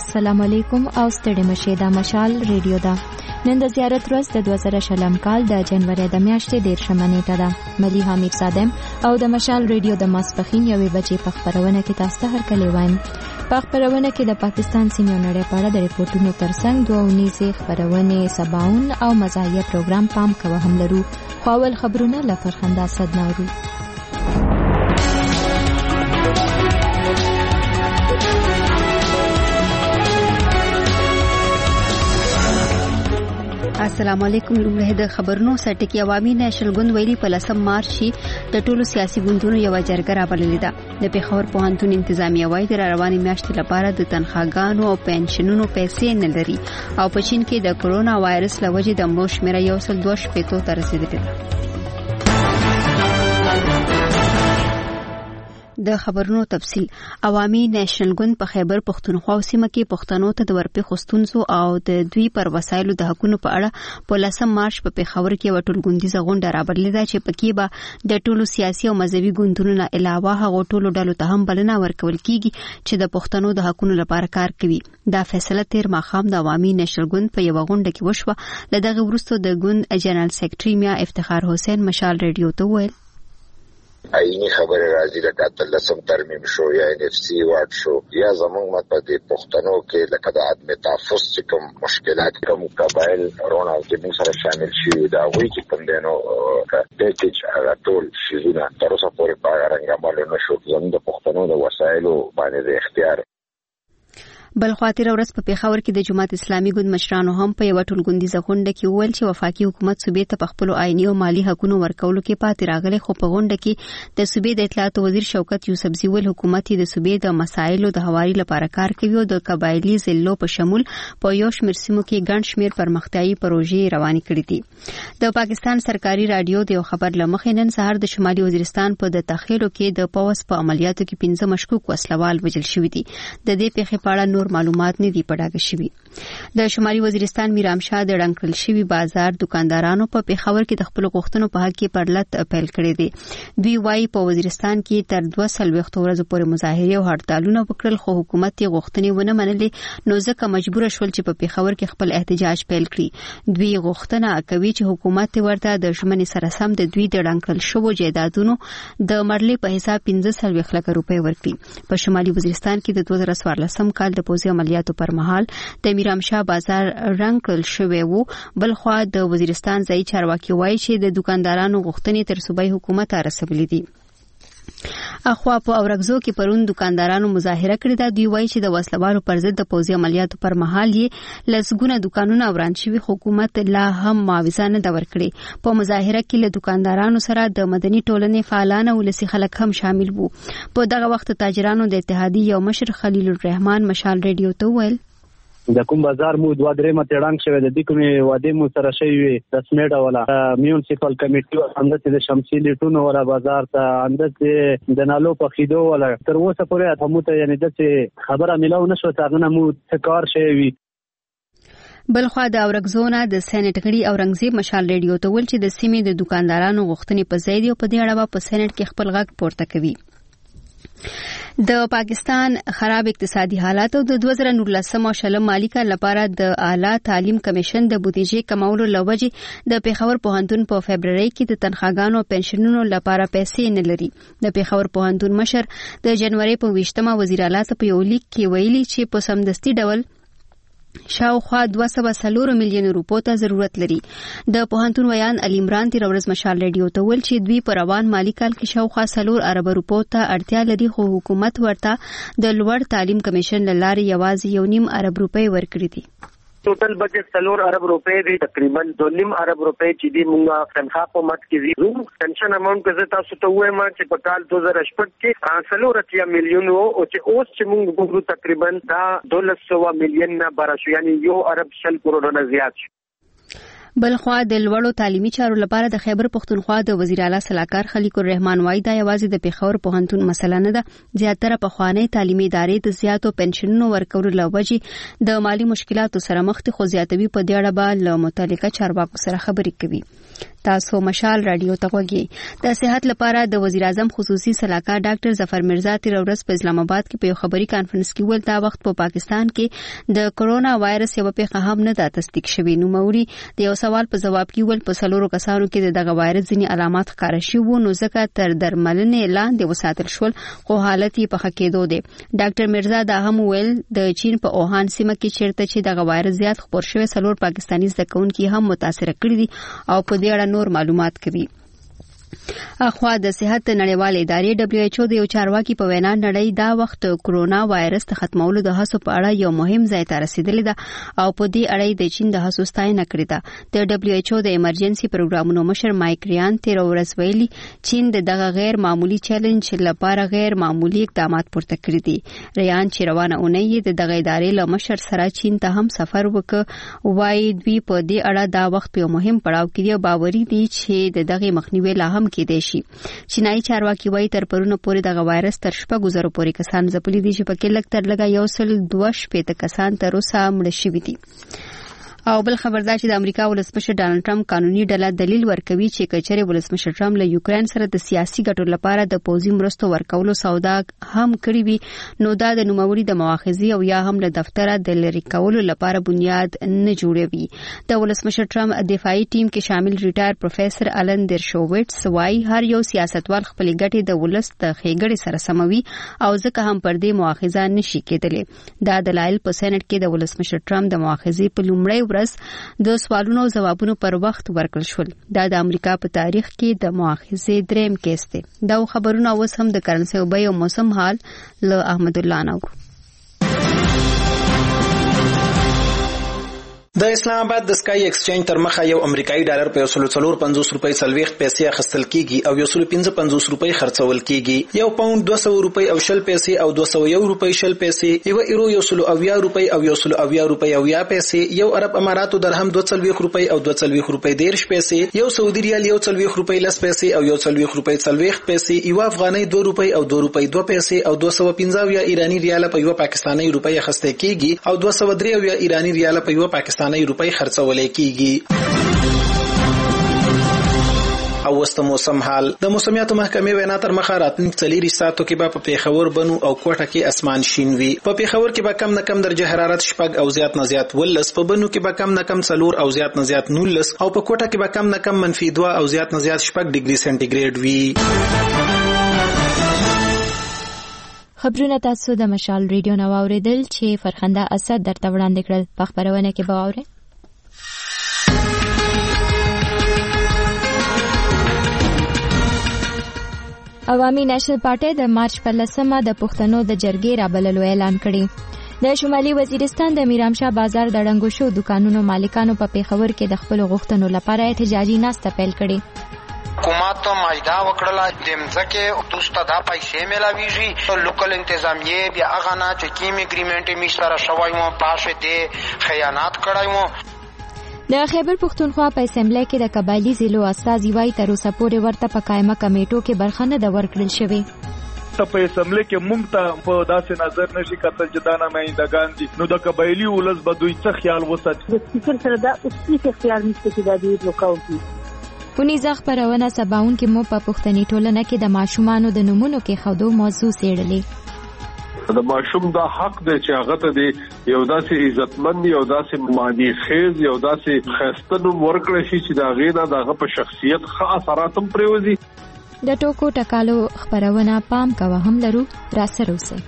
السلام علیکم او ستړي مشه دا مشال ریډیو دا نن د زیارت ورځ د 2020 کال د جنوري د میاشتې 13 نیټه ده. ملي حمید صادم او د مشال ریډیو د ماسپخین یوې بجې په خبرونه کې تاسو ته هرکلی وایم. په خبرونه کې د پاکستان سیمې نړۍ په اړه د ریپورتونو ترڅنګ دوه ونیزې خبرونه سباون او مزاحیه پروګرام پام کوه هم لرو. خواول خبرونه لفرخنده صد نورو. السلام علیکم. لومړی د خبرونو سرټکی عوامي نېشنل ګوند ویلي په 10 مارچ د ټولو سیاسي ګوندونو یو جرګه راوړلې ده. د پیښور پوهنتون انتظامیه وايي د رواني میاشتې لپاره د تنخواګانو او پنشنونو پیسې نه لري او په چین کې د کرونا وایرس لوجې د مړو شمېره 102 ته رسیدلې ده. د خبرونو تفصيل. عوامي نېشنل ګوند په خیبر پښتونخوا سیمه کې پښتنو ته د ورپې خستونزو او د دوی پر وسایلو د حقونو په اړه په 10 مارچ په پیښور کې وټول ګوندیزه غونډه راوړلې ده چې پکې به د ټولو سیاسي او مذهبي ګوندونو نه علاوه هغه ټولو ډلو ته هم بلنه ورکول کیږي چې د پښتنو د حقونو لپاره کار کوي. دا فیصله تیر ماخام د عوامي نېشنل ګوند په یو غونډه کې وشوه. لدغه وروسته د ګوند جنرال سیکریټري میا افتخار حسین مشال ریډیو ته ویل آئینی خبر راځي لکه تلسم ترمیم شو یا NFC واټ شو یا زمونږ مطلب د پښتنو کې لکه د عدم تحفظ کوم مشکلات کوم قبایل رونه چې موږ سره شامل شي دا وایي چې کوم دینو پیکیج هغه ټول شیزونه تر اوسه پورې په رنګ عمل نشو. زموږ د پښتنو د وسایلو باندې د اختیار بل خاطر ورځ په پیښور کې د جماعت اسلامي ګوند مشرانو هم په یو ټول ګوندیزه غونډه کې وویل چې وفاقي حکومت صوبې ته په خپل آئینی او مالی حقوقو ورکولو کې پاتې راغلي. خو په غونډه کې د صوبې د اطلاعات وزیر شوکت یوسفزي ویل حکومت د صوبې د مسایلو د حواري لپاره کار کوي او د قبایلی ضلعو په شمول په یو شمېر سیمو کې ګڼ شمېر پرمختیايي پروژې روانې کړې دي. د پاکستان سرکاري رادیو د خبر لمخې نن سهار د شمالي وزیرستان په د تخیلو کې د پوس په عملیاتو کې 15 مشکوک وسلوال وژل شوي دي. د دې پیښې په اړه نور معلومات نه دي پډاګه شوي. د شمالي وزیرستان میرام شاه د ډنکل شوی بازار دکاندارانو په پیښور کې د خپل غوښتنو په حق کې پرلط اپیل کړی دی. دوی وايي په وزیرستان کې تر 200 ورځې پورې مظاهره او هړتالونه وکړل خو حکومت یې غوښتنې ونه منلې نو ځکه مجبور شول چې په پیښور کې خپل احتجاج پیل کړي. دوی غوښتنه کوي چې حکومت ورته د ژمنې سره سم د دوی د ډنکل شوو جیدادونو د مرلې په حساب 15 لک روپۍ ورکړي. په شمالي وزیرستان کې د 2014 کال د پوځي عملیاتو پر مهال د میرام شاه بازار رنګ کړل شوی وو. بل خو د وزیرستان ځای چارواکي وایي چې د دکاندارانو غوښتنې تر صوبایي حکومت رسولې دي. اخوا په اورګزو کې پرون دکاندارانو مظاهره کړې ده. دوی وایي چې د وسلوالو پر ضد د پوځي عملیاتو پر مهال یې لسګونه دکانونه وران شوي حکومت لا هم معاوضه نه ده ورکړې. په مظاهره کې له دکاندارانو سره د مدني ټولنې فعالان او ولسي خلک هم شامل وو. په دغه وخت تاجرانو د اتحادیې یو مشر خلیل الرحمن مشال ریډیو ته ویل د کوم بازار مو 2-3 متړنګ شوی د دې کومې واده مو سره شوی د سمیډا ولا میونسپل کمیټي اندته د شمسي لیټونو ولا بازار ته اندته د نالو په خیدو ولا تر اوسه پورې هم ته یعنی د خبره ملاو نشو تاغنه مو څکار شوی. بل خو د اورګزونه د سېنات غړي اورنګزیب مشال ریډیو ته ول چې د سیمې د دکاندارانو غوښتنې په ځای دی او په دې اړه په سېنات کې خپل غږ پورته کوي. د پاکستان خراب اقتصادي حالات او د 2019 مالی کال لپاره د اعلی تعلیم کمیشن د بودیجې کمولو لوجې د پیښور پوهنتون په فبرवरी کې د تنخواګانو او پنشنونو لپاره پیسې نه لري. د پیښور پوهنتون مشر د جنوري په 20مه وزیر اعلی ته په یو لیک کې ویلي چې په سمدستي ډول شاوخوا 240 میلیون روپو ته ضرورت لري. د پوهنتون ویان علي عمران تیر ورځ مشال ریډیو ته ویل چې دوی په روان مالی کال کې شاوخوا 4 ارب روپو ته اړتیا لري خو حکومت ورته د لوړ تعلیم کمیشن لاره یوازې 1.5 ارب روپۍ ورکړي دي. ټوټل بجټ 4 ارب روپۍ دی تقریبا 2.5 ارب روپۍ چې دی موږ تنخوا په مت کې زیرو پنشن اماونټ کې تاسو ته وایم چې په کال 2018 کې 4 میلیون او چې اوس چې موږ ګورو تقریبا دا 200 میلیون نه برابر یعنی 1 ارب 100 کروڑ نه زیات. بلخوا د لوړو تعلیمي چارو لپاره د خیبر پختونخوا د وزیر اعلی صلاحکار خلیق الرحمن وایي دا یوازې د پیښور پوهنتون مسله نه ده، زیاتره پخوانۍ تعلیمي ادارې د زیاتو پنشنونو ورکولو له وجې د مالی مشکلاتو سره مخ دي، خو زیاتوي په دې اړه به له متعلقه چارواکو سره خبرې کوي. تاسو مشال رادیو ته وګورئ. د صحت لپاره د وزیر اعظم خصوصي سلاکار ډاکټر ظفر مرزا تیر ورځ په اسلام آباد کې په یو خبري کانفرنس کې ویل دا وخت په پاکستان کې د کرونا وایرس یو پیښه هم نه ده تصدیق شوې. نو موري د یو سوال په جواب کې ویل په سلورو کسانو کې دغه وایرس ځینې علامات ښکاره شوي، نو ځکه تر درملنې لاندې وساتل شول، خو حالت یې په ښه کېدو دی. ډاکټر مرزا دا هم ویل د چین په اوهان سیمه کې چیرته چې دغه وایرس زیات خپور شوی، سلور پاکستاني زده کوونکي هم متاثر کړي دي او په دې اړه نور معلومات کوي. اخوا د صحت نړیوالې ادارې WHO د یو چارواکي په وینا نړۍ دا وخت کرونا وایرس ته ختمولو د هڅو په اړه یو مهم ځای ته رسیدلې ده او په دې اړه د چین د هڅو ستاینه کړې ده. د WHO د ایمرجنسي پروګرامونو مشر مایک ریان تیر ورځ ویلي چین دغه غیر معمولی چیلنج لپاره غیر معمولی اقدامات پورته کړی دي. ریان چې روانه اونۍ د دغه ادارې له مشر سره چین ته هم سفر وکړ، وایي دوی په دې اړه دا وخت یو مهم پړاو کې دی، باوري دي چې دغه مخنیوي لا هم کېدای شي. چینایي چارواکي وایي تر پرونه پورې دغه وایرس تر 6,000 پورې کسان ځپلي دي چې پکې لږ تر لږه 102 کسان تر اوسه مړه شوي دي. او بل خبر دا چې د امریکا ولسمشر ډانلډ ټرمپ قانوني ډله دلیل ورکوي چې کچره ولسمشر ټرمپ له یوکرين سره د سیاسي ګټو لپاره د پوځي مرستو ورکولو سودا هم کړی وي، نو دا د نوموړي د مؤاخذې او یا هم له دفتره د لری کولو لپاره بنیاد نه جوړوي. د ولسمشر ټرمپ دفاعي ټیم کې شامل ریټایر پروفیسور الن درشوویټس وایي هر یو سیاستوال خپل ګټې د ولس د ښېګړې سره سموي او ځکه هم پر دې مؤاخذه نشي کېدلی. دا دلایل په سېنات کې د ولسمشر ټرمپ د مؤاخذې په لومړی د سوالونو او ځوابونو پر وخت ورکړل شول. دا د امریکا په تاریخ کې د مؤاخذې دریم کیس دی. دا خبرونه اوس هم د کرنسي او بیو موسم حال له احمد الله نو. د اسلام آباد د سکای ایکسچینج تر مخه یو امریکایي ډالر په 140 روپۍ 40 پیسې اخیستل کیږي او 155 روپۍ خرڅول کیږي. یو پاوند 200 روپۍ او 0 پیسې او 201 روپۍ 0 پیسې، یو ایرو 120 روپۍ او 120 روپۍ او 0 پیسې، یو عرب اماراتو درهم 240 روپۍ او 240 روپۍ 10 پیسې، یو سعودي ریال 140 روپۍ 10 پیسې او 140 روپۍ 40 پیسې، یو افغاني 2 روپۍ او 2 روپۍ 2 پیسې او 215 ایرانی ریال په یو پاکستاني روپۍ اخیستل کیږي او 203 ایرانی ریال په یو پاکستاني روپۍ خرڅول کیږي. او وسط موسم حال د موسمیاتو محکمې وینا تر مخه راتلونکي 4 ساعتو کې به په پیښور بنو او کوټه کې اسمان شین وي. په پیښور کې به کم نه کم درجه حرارت 4 او زیات نه زیات 12، په بنو کې به کم نه کم 4 او زیات نه زیات 19 او په کوټه کې به کم نه کم -2 او زیات نه زیات 4 ډیګري سنټیګریډ وي. خبرونه تاسو د مشال ریډیو نو اوریدل چې فرخنده اسد درته وړاندې کړل. په خبرونه کې به اورئ عوامي نېشنل پارټي د مارچ په 10مه د پښتنو د جرګې رابللو اعلان کړی. د شمالي وزیرستان د میرامشاه بازار د ړنګو شو دکانونو مالکانو په پیښور کې د خپل غوښتنو لپاره احتجاجي ناسته پیل کړې. حکومت مایدا وکړه د مځکه دوسته دا پیسې ملاويږي لوکل انتظامیه بیا هغه نه چې کیم اګریمنټ می سره شوی مو پاشه دي خیانت کړای مو. د خیبر پختونخوا په اسمبلی کې د قبایلی ضلعو استازي وایي تر اوسه پورې ورته په قائمه کمیټو کې برخه نه ده ورکړل شوې. په اسمبلی کې مونږ ته په داسې نظر نشي کتل چې دا نمائندګان دي، نو د قبایلی ولس به دوی څه خیال وساتي. د سپیکر سره دا اوسې خیال نشته چې دا دوی وکاوي. پونیزه خبرونه سباون کې مو په پښتني ټولنه کې د ماشومانو د نمونو کې خودو موضوع سیړلې. د ماشوم دا حق دی چې هغه ته دی یو داسې عزتمند یو داسې معنی خیز یو داسې خاصتنو ورکړی شي چې دا غینا دغه په شخصیت ښه اثرات هم پریوزي. د ټوکو ټکالو خبرونه پام کوه هم لرو را سره اوسئ.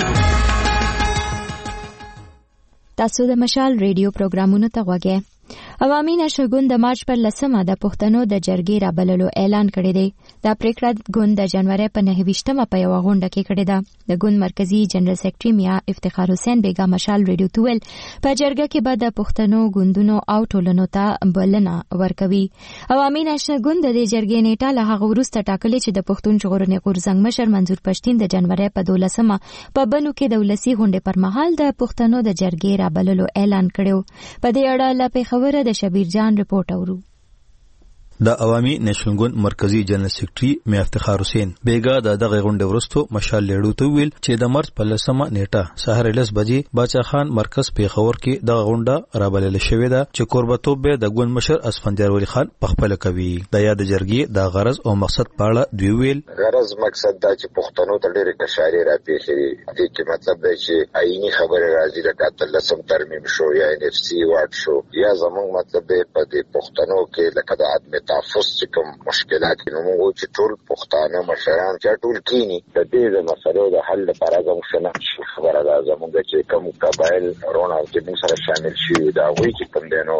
تاسو د مشال ریډیو پروګرامونو ته غوږی عوامي نشر ګوند د مارچ پر 10 د پښتنو د جرګې رابللو اعلان کړی دی. دا پریکړه ګوند د جنوري په 29مه په یو غونډه کې کړې ده. د ګوند مرکزی جنرال سیکریټري میا افتخار حسین بیگا مشال ریډیو تویل په جرګه کې بعد د پښتنو ګوندونو او ټولنو ته بلنه ورکوي. عوامي نشر ګوند د جرګې نیټه له هغه وروسته ټاکلې چې د پښتون ژغورنې غورځنګ مشر منظور پښتين د جنوري په 12مه په بنو کې د ولسی غونډې پر مهال د پښتنو د جرګې رابللو اعلان کړو. په دې اړه له پیښور د شبیر جان رپورټ اورو. د عوامي نېشنل ګوند مرکزی جنرال سیکریټري میا افتخار حسین بیگا د دغه غونډې ورستو مشال لیډو ته ویل چې د مارچ په 10مه نیټه سحر 10 بجې باچا خان مرکز پیښور کې د غونډه رابلل شوې ده چې قربتوب به د ګوند مشر اسفندیار ولی خان پخپل کوي. د یاد جرګې د غرض او مقصد په اړه دوی ویل غرض مقصد دا چې پښتنو ته ډېر کشاري راپېښې دي چې مطلب دی چې آئینی خبره راځي لکه 13 ترمیم شو یا NFC واټ شو یا زمونږ مطلب دی په دې پښتنو کې لکه د عدم تحفظ چې کوم مشکلات نو موږ چې ټول پښتانه مشران چې ټول کینی د دې د مسلو د حل لپاره زموږ شنه خبره ده زموږ چې کوم قبایل رونه چې موږ سره شامل شي دا وایي چې کوم دینو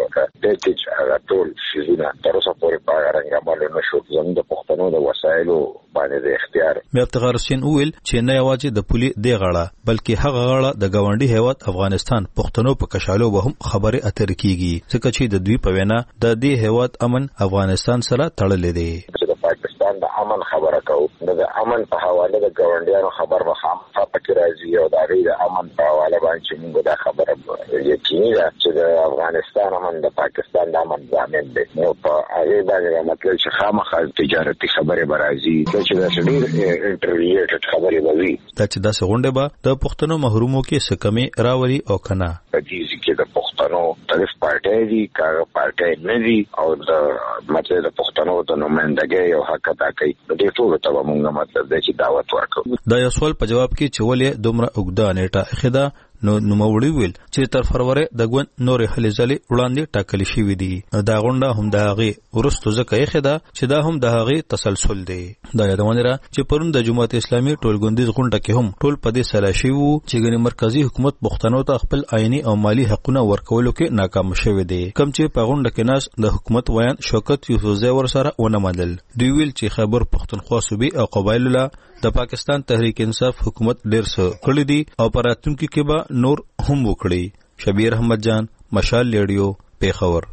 د دې ټول شیزونه تر اوسه پورې په رنګ عمل نشو زموږ د پښتنو د وسایلو باندې د اختیار. میا افتخار حسین ویل چې نه یوازې د پولی دی غاړه بلکې هغه غاړه د گاونډي هیواد افغانستان پښتنو په کشالو به هم خبره اترې کیږي ځکه چې د دوی په وینا د دې هیواد امن افغانستان سره تړلې دی. چې د پاکستان د امن خبره کوو د امن په حواله د ګاونډیانو خبر به خامخا پکې راځي او د هغې د امن په حواله باندې چې موږ دا خبره یقیني ده چې د افغانستان امن د پاکستان د امن ضامن دی. نو په هغې باندې مطلب چې خامخا تجارتي خبرې به راځي چې دا ډېر انټرلیټډ خبرې به وي. دا چې داسې غونډې به د پښتنو محرومو کې څه کمې راولي او که نه په دې کې د پښتنو طرف پارټۍ دي کاغه پارټۍ نه دي او د مطلب د پښتنو د نمائندګۍ او حق ادا کوي د دې ټولو ته موږ مطلب دی چې دعوت ورکړو. دا یو سوال په جواب کې چې ولې دومره اوږده نیټه اخیده نو نوموړي ویل چې تر فروری د ګوند نورې هلې ځلې وړاندې ټاکل شوي دي. دا غونډه هم د هغې وروستو ځکه ایښې ده چې دا هم د هغې تسلسل دی. دا یادونه ده چې پرون د جماعت اسلامي ټولګوندیز غونډه کې هم ټول په دې سلا شوي وو چې ګنې مرکزي حکومت پښتنو ته خپل آئیني او مالي حقونه ورکولو کې ناکام شوی دی. کوم چې په غونډه کې ناس د حکومت ویان شوکت یوسفزی ورسره ونه منل. دوی ویل چې خیبر پښتونخوا صوبې او قبایلو له د پاکستان تحریک انصاف حکومت ډیر څه کړی دي او په راتلونکي کې به نور هم وکړي. شبیر احمد جان مشال ریډیو پیښور.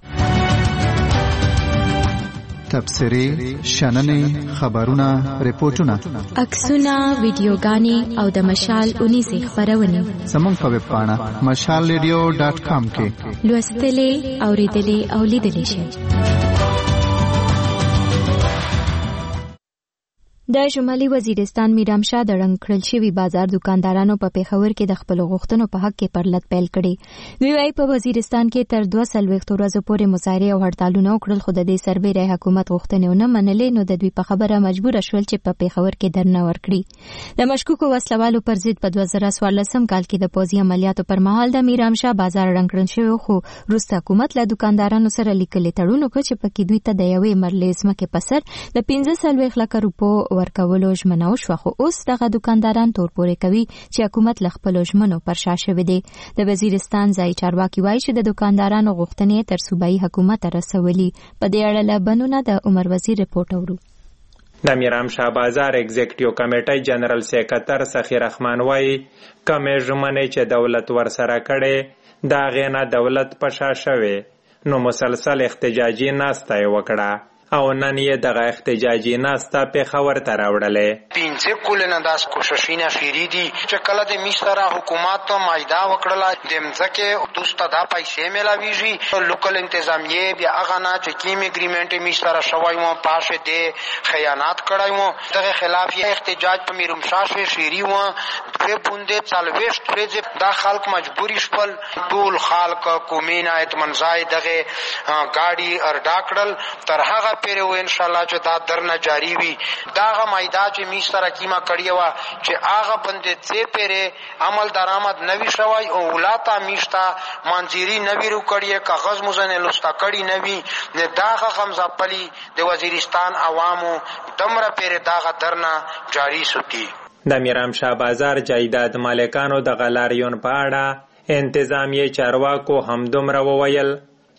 تبصرې شننې خبرونه ریپورتونه عکسونه ویډیوګانې او د مشال 19 خبرونه زموږ په ویب پاڼه mashalradio.com کې لوستلې اوریدلې او لیدلې شئ. د شمالي وزیرستان میرامشاه د رنګ کړل شوي بازار دکاندارانو په پیښور کې د خپل غوښتنو په حق کې پرلط پیل کړي. دوی وايي په وزیرستان کې تر 200 ورځې پورې مظاهرې او هړتالونه وکړل خو د دې سربېره حکومت غوښتنې ونه منلې نو د دوی په خبره مجبور شول چې په پیښور کې درنه ورکړي. د مشکوکو وسلوالو پر ضد په 2014 کال کې د پوځي عملیاتو پر مهال د میرامشاه بازار رنګ کړل شوی خو وروسته حکومت له دکاندارانو سره لیکلي تړون وکړ چې پکې دوی ته د یوې مرلې ځمکې په سر د 15 لک روپو ورکولو ژمنه وشوه خو اوس دغه دکانداران تور پورې کوي چې حکومت له خپلو ژمنو پر شا شوی دی. د وزیرستان ځایي چارواکي وایي چې د دکاندارانو غوښتنې تر صوبایي حکومت رسولي. په دې اړه له بنونه د عمر وزیر رپورټ اورو. د میرامشاه بازار ایگزیکټیو کمیټې جنرال سیکرټر سخی رحمان وایي کمې ژمنې چې دولت ورسره کړې دا غینه دولت په شا شوی نو مسلسل احتجاجي ناسته یې وکړه او نن یې دغه احتجاجي ناسته پیښور ته راوړلې. 15 کلونه داس کوششونه شری دي چې کله د مصر حکومت مایدا وکړه د مځکه دوسته دا پیسې ملاویږي لوکل انتظامیه بیا هغه نه چې کیم اګریمنټ مصر شوی مو پاشه دی خیانات کړای مو دغه خلاف یې احتجاج په میرامشاه شری و په بوندې څلويشت پرځ دا خلک مجبوری شول ټول خلک کومینه اطمنځای دغه گاډي ارډا کړل تر هغه پیره و ان شاء الله چې دا درنه جاری وي داغه مایدا چې می سره کیما کړی و چې هغه بندې څه پیره عمل درآمد نوي شوی او ولاته میشتا منځيري نوي رو کړی کاغذ مزنه لستا کړی نوي نه داغه غمزه پلی د وزیرستان عوامو دمره پیره داغه درنه جاری سوتی. د میرامشاه بازار جایداد مالکانو د غلاریون په اړه انتظامیه چارواکو هم دومره وویل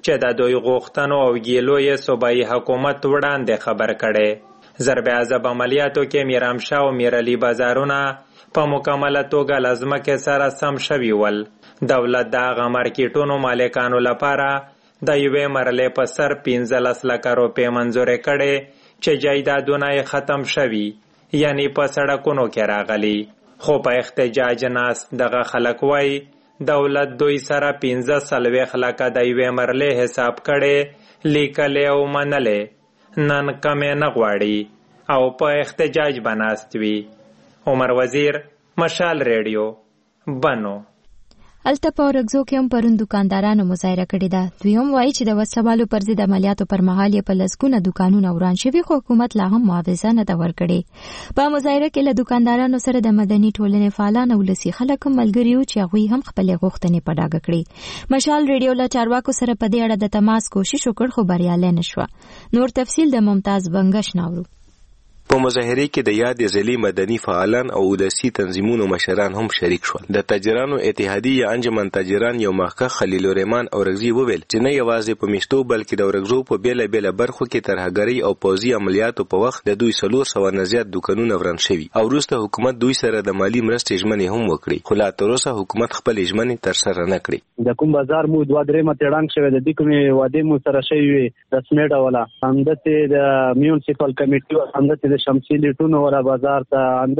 چې د دوی غوښتنو او ګیلو یې صوبایي حکومت وړاندې خبر کړي. ضرب عذاب عملیاتو کې میرامشاه او میرعلي بازارونه په مکمله توګه له ځمکې سره سم شوي ول. دولت د هغه مارکیټونو مالکانو لپاره د یوې مرحلې په سر 15 لک روپۍ منظورې کړې چې جایدادونه یې ختم شوي، یعنی په سړکونو کې راغلي. خو په احتجاج ناست دغه خلک وایي دولت دوی سره 15 لکه د یوې مرحلې حساب کړی، لیکلی او منلی، نن کمې نه غواړي او په احتجاج به ناست وي. عمر وزیر، مشال ریډیو، بنو. الته په اورګزو کې هم پرون دکاندارانو مظاهره کړې ده. دوی هم وایي چې د وسوالو پر ضد عملیاتو پر مهال یې په لسګونه دکانونه وران شوي، خو حکومت لا هم معاوضه نه ده ورکړې. په مظاهره کې له دکاندارانو سره د مدني ټولنې فعالان او ولسي خلک هم ملګري وو چې هغوی هم خپلې غوښتنې په ډاګه کړې. مشال ریډیو له چارواکو سره په دې اړه د تماس کوشش وکړ خو بریالی نه شوه. نور تفصیل د ممتاز بنګش ناورو. په مظاهره کې د یادې ضلعي مدني فعالان او ولسي تنظیمونو مشران هم شریک شول. د تاجرانو اتحادیه انجمن تاجران یو مخکښ خلیل الرحمن اورګزي وویل چې نه یوازې په میشتو بلکې د اورګزو په بیله بیله برخو کې ترهګرۍ او پوځي عملیاتو په وخت د دوی 400 نه زیات دکانونه وران شوي او وروسته حکومت دوی سره د مالی مرستې ژمنې هم وکړي، خو لا تر اوسه حکومت خپلې ژمنې ترسره نه کړې. د کوم بازار مو 2-3 متړنګ شوی د دې کومې واده مو سره شوی د سمیټ ولا همدته د میونسپل کمیټي همدته د شمسي لیټونو ولا بازار ته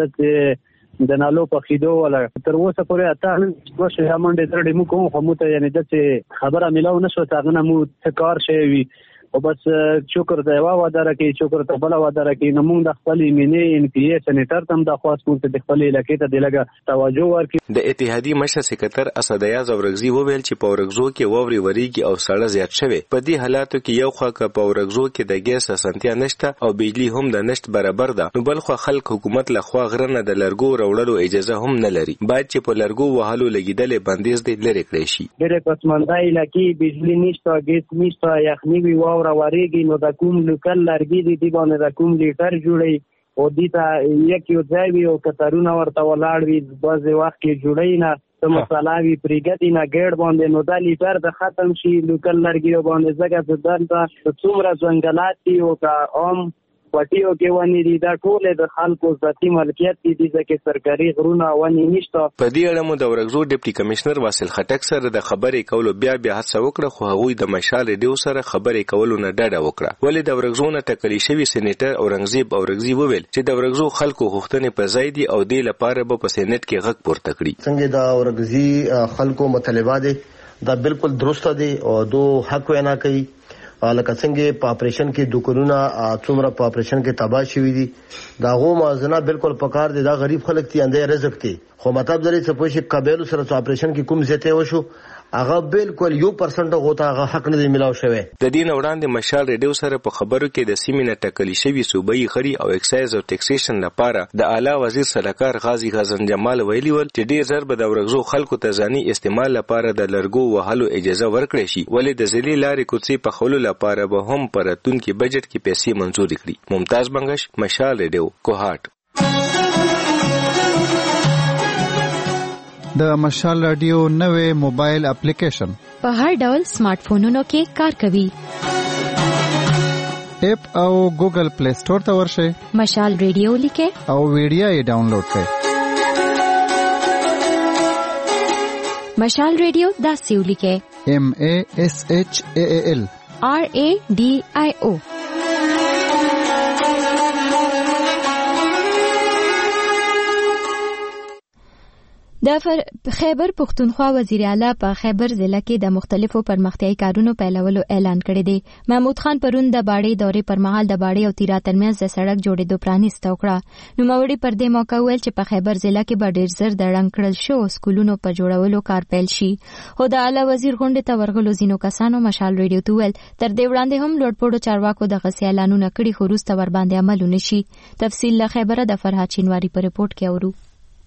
همدته د نالو په خیدو ولا تر اوسه پورې اته نو شي همونډه ترډې مو کوم خو مو ته یعنی د خبره ملاو نشو تاغه مو کار شوی او بس شکر د یو وادره کې شکر ته بل وادره کې نمون د خپل مینې ان پی ای سېنیټر تم د خاص کوم ته خپل علاقې ته دلګه توجه ورکړي. د اتحادی مشر سکرټر اسدیاز اورګزي وویل چې په اورګزو کې ووري وریږي او سړه زیات شوی. په دې حالاتو کې یو خوا که په اورګزو کې د ګیس اسانتیا نشته او بجلی هم د نشت برابر ده، نو بل خو خلک حکومت له خوا غرنه د لرګو راوړلو اجازه هم نه لري. باید چې په لرګو وهلو لګیدل بندیز دې لري کړی شي. ډېر پسمنده علاقې بجلی نشته، ګیس نشته، یخني وی واوره وریږي، نو د کوم لوکل لرګي دي باندې د کوم لیټر جوړي او دې ته یو ځای وي او کترونه ورته ولاړ وي، بعضې وخت کې جوړی نه ته مساله وي پرېږدي نه ګېډ باندې، نو دا لیټر د ختم شي لوکل لرګیو باندې. ځکه چې دلته څومره ځنګلات دي او که عام پټیو کې ونې دي، دا ټول د خلکو ذاتي ملکیت دي، ځکه سرکاري غرونه ونې نشته. په دې اړه مو د اورګزو ډیپټي کمشنر واصل خټک سره د خبرې کولو بیا هڅه وکړه، خو هغوی د مشال ریډیو سره خبرې کولو نه ډډه وکړه. ولې د اورګزو نه ټاکلي شوي سېنیټر اورنګزیب اورګزي وویل چې د اورګزو خلکو غوښتنې په ځای دي او دې لپاره به په سېنیټ کې غږ پورته کړي. څنګه د اورګزي خلکو مطالبه دي دا بالکل درسته دي او دو حق وینا کوي. لکه څنګه په اپریشن کې دکانونه څومره په اپریشن کې تباہ شوي دي، دا غو موازنه بالکل پکار دي. دا غریب خلک دي اندې رزق دي، خو مطلب درې څه پوښي قبایلو سره اپریشن کې کوم زیاته وشو هغه بالکل 1% غوته هغه حق نه دی ملاو شوی. د دین وړاندې مشال ریډیو سره په خبرو کې د سیمې نه ټاکلي شوي صوبایي خړي او اکسایز او ټیکسیشن لپاره د اعلی وزیر سلاکار غازی غزن جمال ویلي ول چې ډیر ضرب د اورګزو خلکو ته ځاني استعمال لپاره د لرګو وهلو اجازه ورکړي شي، ولې د ځلې لارې کوڅې په خولو لپاره به هم پرتون کې بجټ کې پیسې منزور کړي. ممتاز بنگش، مشال ریډیو، کوهاټ. د مشال رادیو نوې موبایل اپلیکیشن په هر ډول سمارټ فونونو کې کار کوي. اپ او ګوګل پلی سٹور ته ورشئ، مشال ریډیو لیکئ او ویډیو یې ډاونلوډ کړئ. مشال ریډیو داسې ولیکئ MASHAAL RADIO. د خیبر پختونخوا وزیر اعلی په خیبر ضلع کې د مختلفو پرمختیايي کارونو پیلولو اعلان کړی دی. محمود خان پرون د باړې دورې پر مهال د باړې او تیرا ترمنځ د سړک جوړېدو پرانیسته وکړه. نوموړي پر دې موقع ویل چې په خیبر ضلع کې به ډېر زر د ړنګ کړل شو سکولونو په جوړولو کار پیل شي. خو د اعلی وزیر غونډې ته ورغلو ځینو کسانو مشال ریډیو ته ویل تر دې وړاندې هم لوړپوړو چارواکو دغه اعلانونه کړي خو وروسته ورباندې عمل ونه شي. تفصیل له خیبره د فرهاد چینواری په رپورټ کې اورو.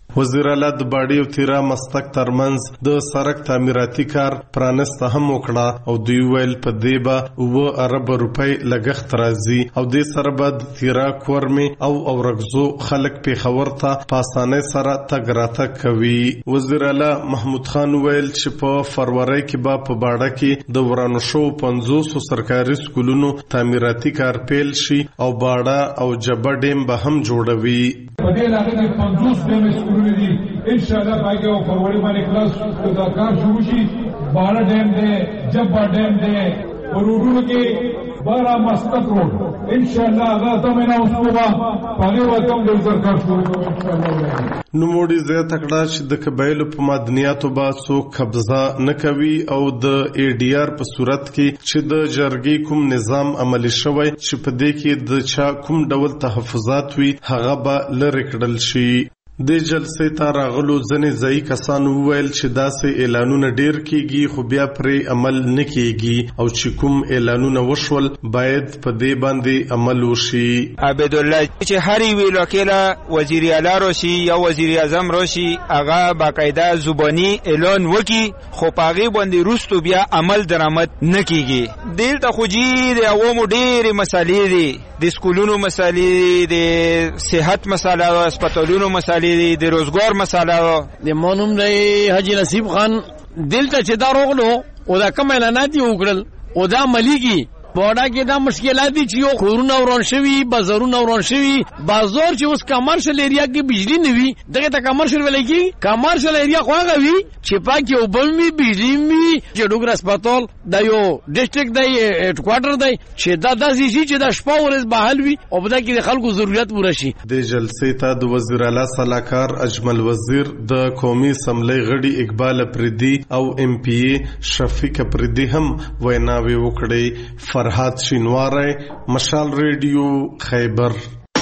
وزیر اعلی د باډي او تیرا مستق ترمنځ د سړک تعمیراتي کار پرانسته هم وکړه او دوی ویل په دې به 9 ارب روپۍ لګښت راځي او د سره به د تیرا کورمي او اورغزو خلک پیښور ته په اسانۍ سره تګ راتګ کوي. وزیر اعلی محمود خان ویل چې په فروری کې به په باډه کې د ورانو شو 500 سرکاري سکولونو تعمیراتي کار پیل شي او باډه او جبه ډیم به هم جوړوي. په دې علاقه کې 500 ډیم سکولونه دي ان شاء الله باقي او فروری باندې کلاس دا کار شروع شي. باډه ډیم دی، جبه ډیم دی، ورودونو کې بارا مستق روډ ان شاء الله هغه ته مې نه اوسوبه پاره وته د سرکار شروع ان شاء الله. نو موډي زه تکړه چې د قبایلو په مدنیاتو با څوک قبضه نه کوي او د ADR په صورت کې چې د جرګې کوم نظام عملی شوی چې په دې کې د چا کوم ډول تحفظات وي هغه به لرې کړل شي. د جلسې ته راغلو ځنې ځایي کسانو وویل چې داسې اعلانونه ډیر کیږي خو بیا پرې عمل نه کیږي او چې کوم اعلانونه وشول باید په دې باندې عمل وشي. عبدالله چې هر وی وکیل وزیر اعلی راشي یا وزیر اعظم راشي هغه باقاعده زبانی اعلان وکي خو پاغي باندې روستو بیا عمل درآمد نه کیږي. دلته خو جی د عوامو ډېر مسالې دي، د سکولونو مسالې دي، د صحت مسالې، هسپتالونو مسالې دي، د روزګار مسالې. د مونږ نه حاجی نصیب خان دلته چې دا روغلو او دا کوم اعلانات یې وکړل او دا مليږي بوډا کې دا مشکلات دي چې یو خورونه ورون شوي، بازارونه ورون شوي، بازار چې اوس کمرشل ایریا کې بجلی نه وي دغه ته کمرشل ویل کی. کمرشل ایریا خو هغه وي چې پاکي او بل می بجلی می چې ډوګر هسپتال دا یو ډیسټریکټ دی هډ کوارټر دی چې دا داسې شي چې دا شپه ورځ بحال وي او بده کې د خلکو ضرورت پوره شي. د جلسې ته د وزیر اعلی صلاحکار اجمل وزیر، د قومي اسمبلی غړي اقبال پردي او MPA شفیق پردي هم ویناوي وکړي. فرحات شینواری، مشال ریډیو، خیبر.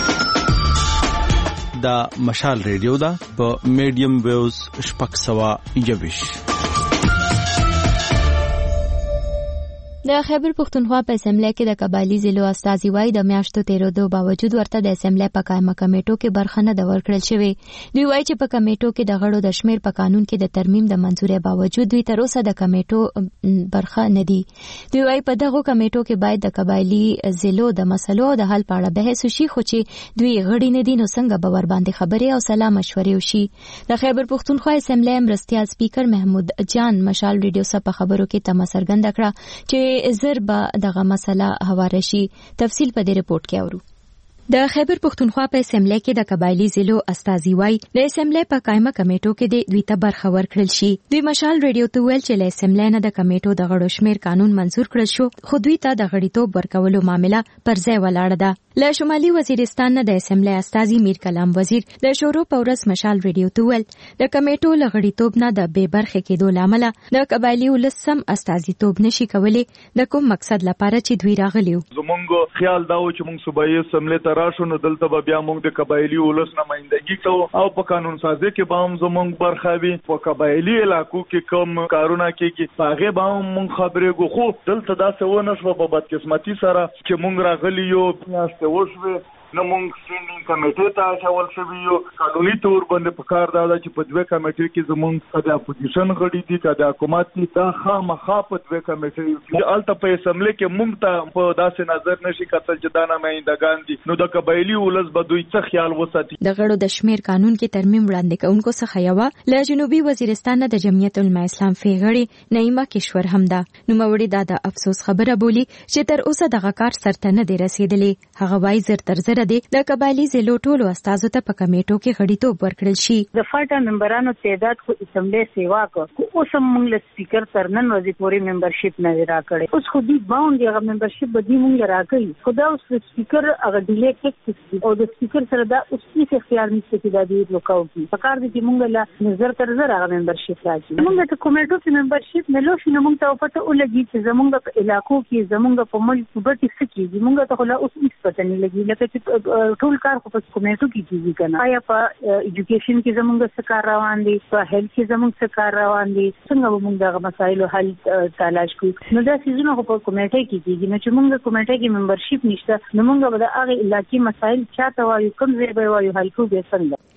دا مشال ریډیو دا په میډیم ویوز 621. د خیبر پښتونخوا په اسمبلی کې د قبایلی ضلعو استازي وایي د میاشتو تیرېدو باوجود ورته د اسمبلی په قائمه کمیټو کې برخه نه ده ورکړل شوې. دوی وایي چې په کمیټو کې د غړو د شمیر په قانون کې د ترمیم د منځورۍ باوجود دوی تر اوسه د کمیټو برخه نه دي. دوی وایي په دغو کمیټو کې باید د قبایلی ضلعو د مسلو د حل په اړه بحث وشي خو چې دوی غړي نه دي نو څنګه به ور باندې خبرې او سلا مشورې وشي. د خیبر پښتونخوا اسمبلی مرستیال سپیکر محمود جان مشال ریډیو سره په خبرو کې تمه څرګنده کړه چې زر به دغه مسله هواره شي. تفصیل په دې رپورت کې اورو. د خیبر پښتونخوا په اسمبلی کې د قبایلی ضلعو استازي وایي د اسمبلی په قائمه کمیټو کې دوی ته برخه ورکړل شي. دوی مشال ریډیو ته ویل چې له اسمبلی نه د کمیټو د غړو شمیر قانون منزور کړل شو خو دوی ته د غړیتوب ورکولو معاملې پر ځای ولاړه ده. له شمالي وزیرستان نه د اسمبلی استازي میر کلام وزیر د شورو په ورځ مشال ریډیو ته ویل د کمیټو له غړیتوب نه د بې برخې کېدو لامل د قبایلی ولس سم استازیتوب نشي کولی د کوم مقصد لپاره چې دوی راغلیو. زمونږ خیال دا و چې موږ صوبایي اسمبلی ته راشو نو دلته به بیا موږ د قبایلی ولس نمائندګي کوو او په قانون سازي کې به هم زمونږ برخه وي. په قبایلی علاقو کې کوم کارونه کېږي په هغې به هم موږ خبرېږو خو دلته داسې ونه شوه په بدقسمتي سره چې موږ راغلي یو میاشتې وشوې نو موږ سټینډینګ کمیټې ته اچول شوي یو. قانوني طور باندې په کار دا ده چې په دوه کمیټې کې زموږ که د اپوزیشن غړي دي که د حکومت دي دا خامخا په دوه کمیټې هلته په اسمبلی کې موږ ته په داسې نظر نشي کتل چې دا نمایندګان دي نو د قبایلي ولس به دوی څه خیال وساتي. د غړو د شمیر قانون کې ترمیم وړاندې کوونکو څخه یوه له جنوبي وزیرستان نه د جمعیت علما اسلام فی غړي نعیمه کشور هم ده. نوموړي دا د افسوس خبره بولی چې تر اوسه دغه کار سرته نه دی رسیدلی. هغه وایي زر تر زره دی د قبایلی ضلعو ټولو استازو ته په کمیټو کې غړیتوب ورکړل شي. د فاټا ممبرانو تعداد خو اسمبلی سیوا کو اوس هم موږ له سپیکر تر نن ورځې پورې ممبرشپ نه راکړي. اوس خو دې باوند هغه ممبرشپ به دې موږ راکړي خو دا اوس سپیکر هغه ډیلی ټیکس او د سپیکر سره دا اوس هیڅ اختیار نشته چې دا دې لوکاو کی په کار دي چې موږ له نظر تر زر هغه ممبرشپ راځي. موږ ته کمیټو کې ممبرشپ نه لوشي نو موږ ته پته ولګي چې زموږ په علاقو کې زموږ په ملک په ډېر څه کېږي موږ ته خو اوس هیڅ پته نه لګي لکه چې ټول کار خو په کمیټو کې کیږي کنه. آیا په ایجوکیشن کې زموږ څه کار روان دي، په هیلث کې زموږ څه کار روان دي، څنګه به موږ دغه مسایلو حل تلاش کړو. نو دا سيزونه خو په کمیټه کې کیږي نو چې موږ کمیټه کې ممبرشپ نشته نو موږ به د هغه علاقې مسایل چاته وایو کوم ځای به وایو حل کوو به څنګه.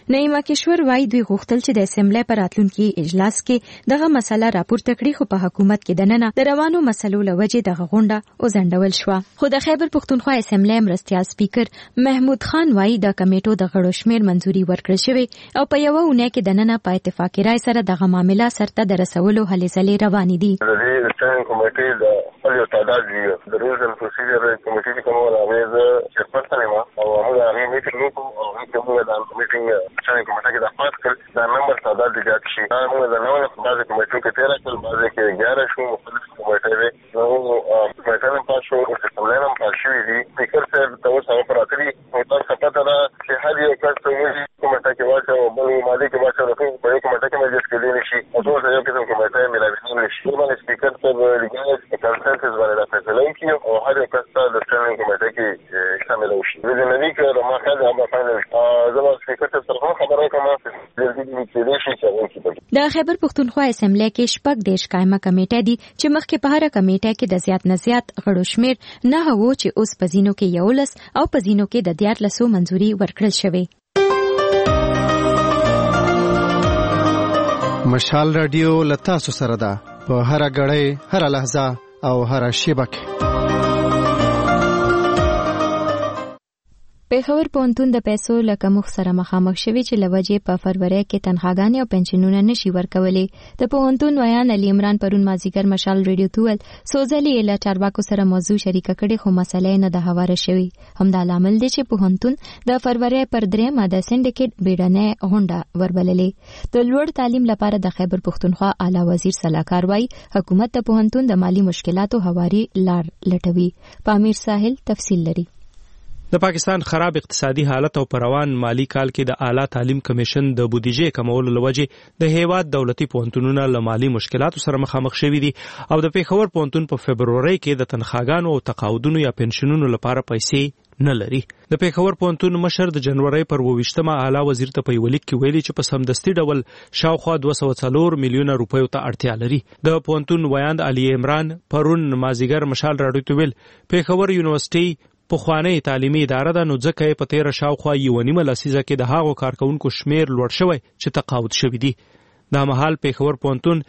نعیمه کشور وایي دوی غوښتل چې د اسمبلی پر راتلونکي اجلاس کې دغه مسله راپورته کړي، خو په حکومت کې دننه د روانو مسلو له وجې دغه غونډه وځنډول شوه. خو د خیبر پښتونخوا اسمبلی مرستیال سپیکر محمود خان وایي د کمیټو د غړو شمیر منځوري ورکړل شوې او په یوه اونۍ کې دننه په اتفاقي رای سره دغه معامله سرته د رسولو هلې ځلې روانې دي. د سټینډ کمیټې د خپل یو تعداد دی د رولز اند پروسیجر کمیټې چې کومه راغله چیرپرسن یم او موږ هغه میټینګ وکړو او موږ د میټینګ سټینډ کمیټې کې د خپل کل د ممبر تعداد د زیات شي. موږ د نوو بعضې کمیټو کې 13 کل بعضې کې 11 شو مختلف کمیټې نو کمیټې هم پاس شو او اسمبلی هم پاس شوي دي. سپیکر صاحب ته اوس هغه پراته دي او تاسو پته ده چې هر یو کس کمیټه کې واچو او بل ماده کې واچو د په یو کمیټه کې مجلس کې دی نشي او ټول یو قسم کمیټه ملابسین نشي. باندې سپیکر صاحب لګي کنسنسس باندې د فیصله کوي او هر یو کس د سټینډ کمیټه کې شامل وشي. د نړۍ کې ما خل هغه فاینل زما سپیکر ته سره خبره کوم د خیبر پښتونخوا اسمبلی کې شپږ دیش قائمه کمیټه دي چې مخکې په هر کمیټه کې د زیات نه زیات غړو شمیر نه هوو چې اوس په ځینو کې 11 او په ځینو کې د 14 منځوري ورکړل شوی. مشال رادیو لتاسو سره ده په هر غړې هر لحظه او هر شیبه کې. پېښور پوهنتون د پیسو له کمښت سره مخامخ شوی چې لوجې په فروری کې تنخواګانې او پنشنونه نشي ورکولې. د پوهنتون ویان علي عمران پرون مازیګر مشال ریډیو ته ویل سوزلې له چارواکو سره موضوع شریکه کړي خو مسلې نه د هواره شوی. همدا لامل دی چې پوهنتون د فروری پر 3 د سندیکټ بیړنۍ غونډه وربللې. د لوړ تعلیم لپاره د خیبر پښتونخوا اعلی وزیر سلاکار وایي حکومت د پوهنتون د مالی مشکلاتو هواري لار لټوي. پامیر ساحل تفصیل لري. د پاکستان خراب اقتصادي حالت او پروان مالی کال کې د اعلی تعلیم کمیشن د بودیجې کمولو لوجې د هیواد دولتي پوهنتونونو له مالی مشکلاتو سره مخامخ شوي دي او د پېښور پوهنتون په فبروري کې د تنخواګانو او تقاعدونو یا پنشنونو لپاره پیسې نه لري. د پېښور پوهنتون مشر د جنوري پر 28مه اعلی وزیر ته په یو لیک کې ویلي چې په سمدستي ډول شاوخوا 204 میلیونه روپیو ته اړتیا لري. د پوهنتون ویاند علي عمران پرون مازیګر مشال راډیو ته ویل پېښور یونیورسيټي پخوانی تعلیمي اداره ده نو ځکه په 13 شاوخوا یو نیمه لسیزه کې د هغو کارکونکو شمیر لوړ شوی چې تقاعد شوی دي. دا مهال پېښور پوهنتون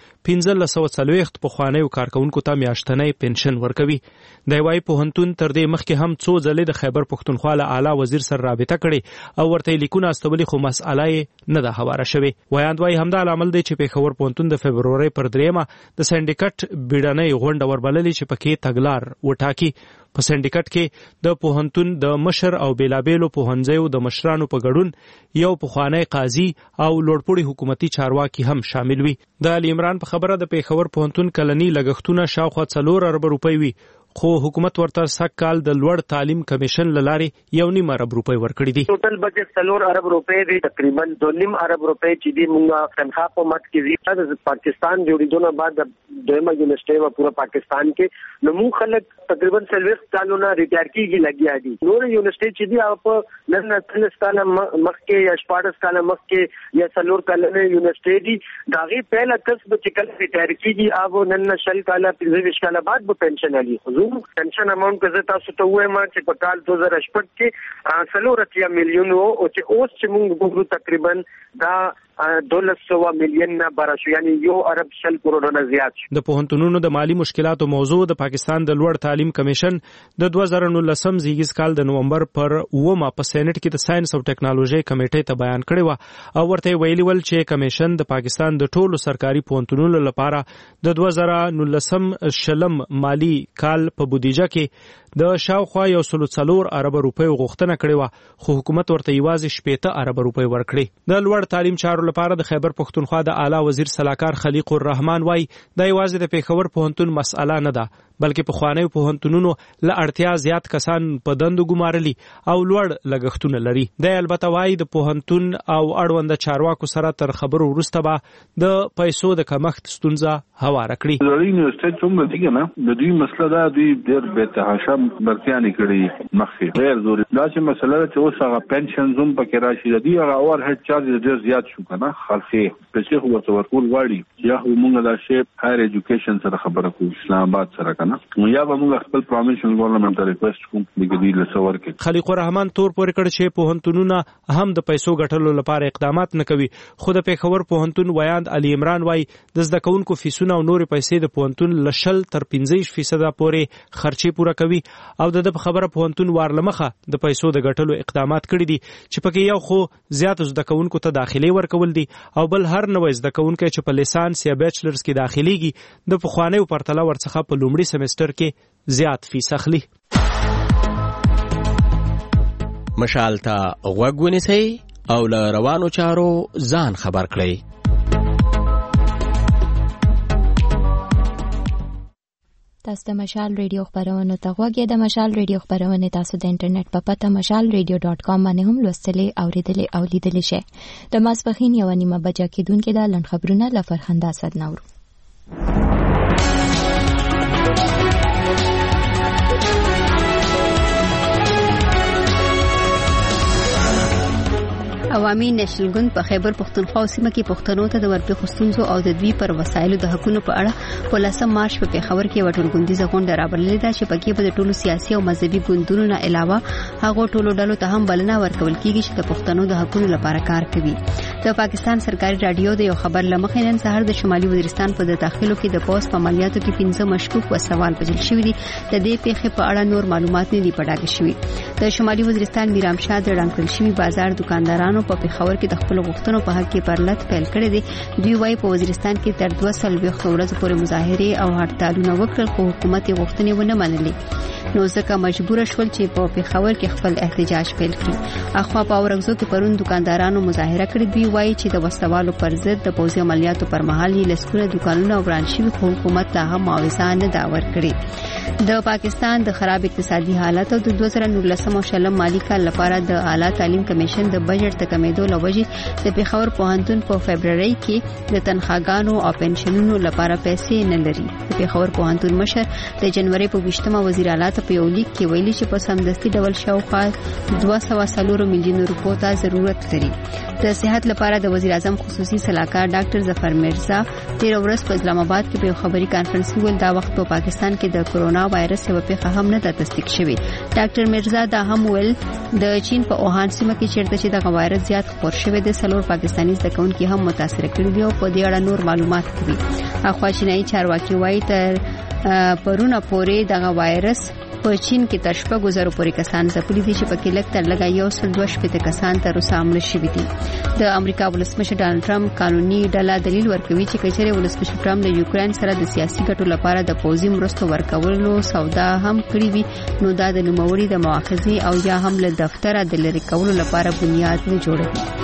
1540 پخوانیو کارکونکو ته میاشتنی پنشن ورکوي. د وايي پوهنتون تر دې مخکې هم څو ځلې د خیبر پښتونخوا له اعلی وزیر سره رابطه کړې او ورته لیکونه استولي خو مسأله یې نه ده هواره شوې. ویاند وايي همدا عامل دی چې پېښور پوهنتون د فبروري پر 3 د سندیکټ بیړنۍ غونډه وربللې چې پکې تګلار وټاکي. په سندیکټ کې د پوهنتون د مشر او بیلابېلو پوهنځیو د مشرانو په ګډون یو پخوانی قاضي او لوړپوړي حکومتي چارواکي هم شامل وي. د علي عمران په خبره د پېښور پوهنتون کلني لګښتونه شاوخوا 4 ارب روپۍ وي خو حکومت ورته سږ کال د لوړ تعلیم کمیشن له لارې 1.5 ارب روپۍ ورکړي دي. ټوټل بجټ 4 ارب روپۍ دی، تقریبا 2.5 ارب روپۍ چې دی موږ تنخوا په مت کې د پاکستان جوړیدو بعد د دویمه یونیورسيټي په پورا پاکستان کې نو موږ خلک تقریبا 40 کالونه ریټایر کیږي لګیا دي. نور یونیورسيټي چې دی په نن 30 کال مخکې یا 14 کال مخکې یا 4 کالونه یونیورسيټي دي داغي پهلا کسب چې کله ریټایر کیږي او نن 10 کال 15 کال بعد به پنشن علي پنشن اماونٹ که زه تاسو ته وایم چې په کال 2018 کې 4 میلیون او چې اوس چې موږ ګورو تقریبا دا 200 میلیون نه برابر یعنی 1 ارب 100 کروڑ نه زیات. د پوهنتونونو د مالی مشکلاتو موضوع د پاکستان د لوړ تعلیم کمیشن د 2019 زیږیز کال د نومبر پر 9 په سېنات کې د ساينس او ټیکنالوژي کمیټې ته بیان کړی و او ورته ویلي ول چې کمیشن د پاکستان د ټولو سرکاري پوهنتونونو لپاره د 2019 شلم مالی کال په بودیجه کې د شاوخوا 104 ارب روپۍ غوښتنه کړې و خو حکومت ورته یوازې 70 ارب روپۍ ورکړي. د لوړ تعلیم چارو لپاره د خیبر پښتونخوا د اعلی وزیر سلاکار خلیق الرحمن وای دا یوازې د پېښور پوهنتون مسأله نه ده بلکې په خوانیو پوهنتونونو له اړتیا زیات کسان په دندو ګمارلي او لوړ لګښتونه لري. د البته وای د پوهنتون او اړوند چارواکو سره تر خبرو وروسته به د پیسو د کمښت ستونزه هواره کړي. د یونیورسيټي څومره دیګه نه د دوی مسله دا دوی ډېر به تحاشم برتیانې کړي مخکې غیر ضروري دا چې مسله چې اوس هغه پنشن زوم پکې راشي د دې هغه اور هډ چارج ډېر زیات شو کنه خالصي پیسې خو ورته ورکول غواړي یا موږ دا شی هایر ایجوکیشن سره خبره کوو اسلام آباد سره کنه کنه یا به موږ خپل پروینشل ګورنمنت ته ریکوست کوم دګدي لسور کې. خلیق الرحمن تور پورې کړ چې پوهنتونونه هم د پیسو ګټلو لپاره اقدامات نه کوي. خو د پیښور پوهنتون ویاند علي عمران وای د زده کوونکو فیسونه او نور پیسې د پوهنتون لشل تر 15% پورې خرچي پوره کوي او د خبره پوهنتون وارلمخه د پیسو د ګټلو اقدامات کړی دي چې پکې یو خو زیات زده کوونکو ته داخلي ورکول دي او بل هر نوې زده کوونکی چې په لیسانس یا بیچلرز کې داخليږي د پخوانیو پرتله ورڅخه په لومړي سمستر کې زیات فیس اخلي. مشال ته غوږ ونیسئ او له روانو چارو ځان خبر کړئ. تاسو د مشال ریډیو خبرونه ته غوږی د مشال ریډیو خبرونه تاسو د انټرنیټ په پته mashalradio.com باندې هم لوستلې اوریدلې او لیدلې شئ. د ماسپخین 1:30 بجې کېدونکې د لند خبرونه لفرخنده صد نور. عوامي نېشنل ګوند په خیبر پښتونخوا سیمه کې پښتنو ته د ورپېښو ستونزو او د دوی پر وسایلو د حقونو په اړه په 10 مارچ په پیښور کې یو ټولګوندیزه غونډه رابللې ده چې پکې به د ټولو سیاسي او مذهبي ګوندونو نه علاوه هغه ټولو ډلو ته هم بلنه ورکول کیږي چې د پښتنو د حقونو لپاره کار کوي. د پاکستان سرکاري رادیو د یو خبر لمخې نن سهار د شمالي وزیرستان په داخلو کې د پوس په عملیاتو کې 15 مشکوک وسوال بجل شوی دي. د دې پیښې په اړه نور معلومات نه دي پټاکې شوی. د شمالي وزیرستان میرام شاه د ډانکل شوی بازار دکاندارانو په پیښور کې د خپل غوښتنو په حق کې پرلط پیل کړی دی. دوی وايي په وزیرستان کې تر 200 ورځې پورې مظاهره او هړتالونه وکړل خو حکومت یې غوښتنې ونه منلې. نو ځکه مجبور شول چې په پیښور کې خپل احتجاج پیل کړي. اخوا په اورګزو کې پرون دکاندارانو مظاهره کړې. دوی وايي چې د وسوالو پر ضد د پوځي عملیاتو پر مهال یې لسکونه دکانونه وران شوي خو حکومت لا هم معاوضه نه دا ورکړي. د پاکستان د خراب اقتصادي حالت او د 2019 مالی کال لپاره د اعلی تعلیم کمیشن د بجټ د کمیدو لوجې د پیښور پوهنتون په فبرवरी کې د تنخواګانو او پنشنونو لپاره پیسې نه لري. د پیښور پوهنتون مشر د جنوري په 20مه وزیر اعلی ته په یو لیک کې ویلي چې په سمدستي ډول شاوخوا 204 میلیون روپیو ته ضرورت لري. د صحت لپاره د وزیر اعظم خصوصي صلاحکار ډاکټر ظفر مرزا تیر ورځ په اسلام آباد کې په خبري کانفرنس کې ول دا وخت په پاکستان کې د کورونا وایرس یو پیښه هم نه تصدیق شوې. ډاکټر مرزا دا هم ول د چین په اوهان سیمه کې چیرته چې د وایرس زیات خپور شوی د سلور پاکستاني ځکهونکي هم متاثر کړي دي او په دې اړه نور معلومات کوي. اخوا چینایي چارواکي وایي تر پرونه پورې د وایرس په چین کې تر 1000 پورې کسان ځپلي دي چې په کې لږ تر لږه 122 کسان تر اوسه عمل شوي دي. د امریکا ولسمشر ډانلډ ټرمپ قانوني ډله دلیل ورکوي چې کچره ولسمشر ټرمپ د یوکرين سره د سیاسي ګټو لپاره د پوځي مرستو ورکولو سودا هم کړی وي نو دا د نوموړي د مؤاخذې او یا هم له دفتره د لری کولو لپاره بنیاد نه جوړوي.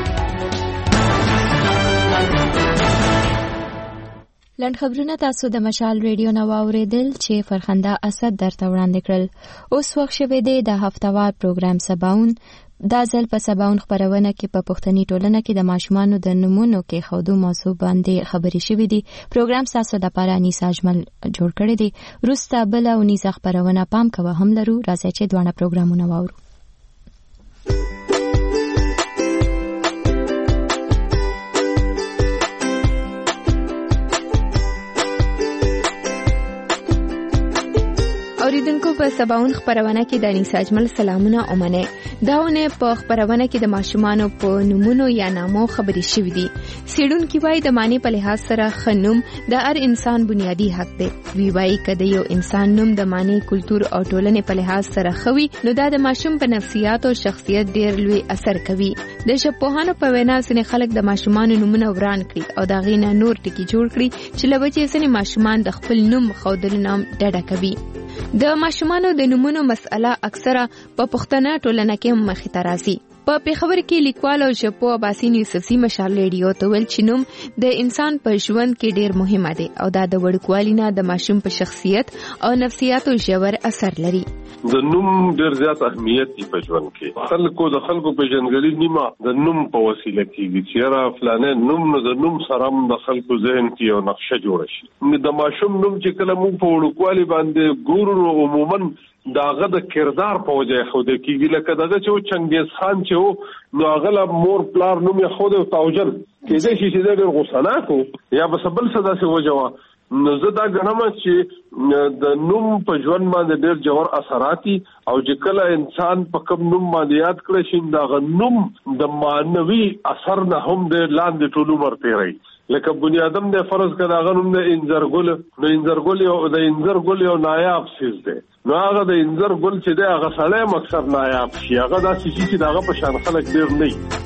لند خبرونه تاسو د مشال ریډیو نو اوریدل چې فرخنده اسد درته وړاندې کړل. اوس وخت شوه دی د هفتوار پروګرام سباون دا ځل په سباون خبرونه کې په پښتني ټولنه کې د ماشومانو د نمونو کې خودو موضوع باندې خبرې شوې دي. پروګرام تاسو د پاره انیسا اجمل جوړ کړی دی. روستا بل او انیسا خبرونه پام کوه هم لرو. راځي چې دوه پروګرامونه واورو. اوریدونکو په سباون خبرونه کې د انیسا اجمل سلامونه اومنه. داونه په خبرونه کې د ماشومانو په نمونو یا نامو خبرې شوې دي. سیډونکو وایي د معنی په لحاظ سره خنوم د هر انسان بنیادی حق دی. وی وایي کله یو انسان نوم د معنی کلچر او ټولنې په لحاظ سره خوي نو دا د ماشوم په نفسیات او شخصیت ډیر لوی اثر کوي. د ژبپوهانو په وینا ځینې خلک د ماشومانو نومونه وران کړي او دا غینه نور ټکی جوړ کړي چې لوجې ځینې ماشومان د خپل نوم خودل نام ډډه کوي. د ماشومانو د نومونو مسأله اکثره په پښتنه ټولنه کې مخې ته راځي. په پیښور کې لیکوال او ژبپوه عباسین یوسفزي مشال ریډیو ته ویل چې نوم د انسان په ژوند کې ډیر مهمه دی او دا د وړوکوالي نه د ماشوم په شخصیت او نفسیاتو ژور اثر لري. د نوم ډیر زیات اهمیت دی په ژوند کې. خلکو په ژوندګړي نیمه د نوم په وسیله کې چې را فلانه نوم نو د نوم سره د خلکو ذهن کې یو نقشه جوړ شي. د ماشوم نوم چې کله موږ په وړوکوالي باندې ګورو عموما داغه د کردار په وجه خو د کېږي لکه دغه چې چنګیز خان چې نو هغه مور پلار نوم یې خو د توجل کېدې شي چې د غوسناکو یا بس بل څه داسې وجه نو زه دا غنم چې د نوم په ژوند باندې ډېر جوړ اثراتي او چې کله انسان په کوم نوم باندې یاد کړی شي دا نوم د مانوي اثر نه هم د لاندې ټول عمر تیری لکه بنی آدم د فرض کړه غنوم د انځرګل نو انځرګل یو د انځرګل یو نایاب سیز دی نو هغه د انځرګل چې دی هغه سړی مقصد نایاب شي هغه داسې شي چې دغه په شان خلک ډېر نه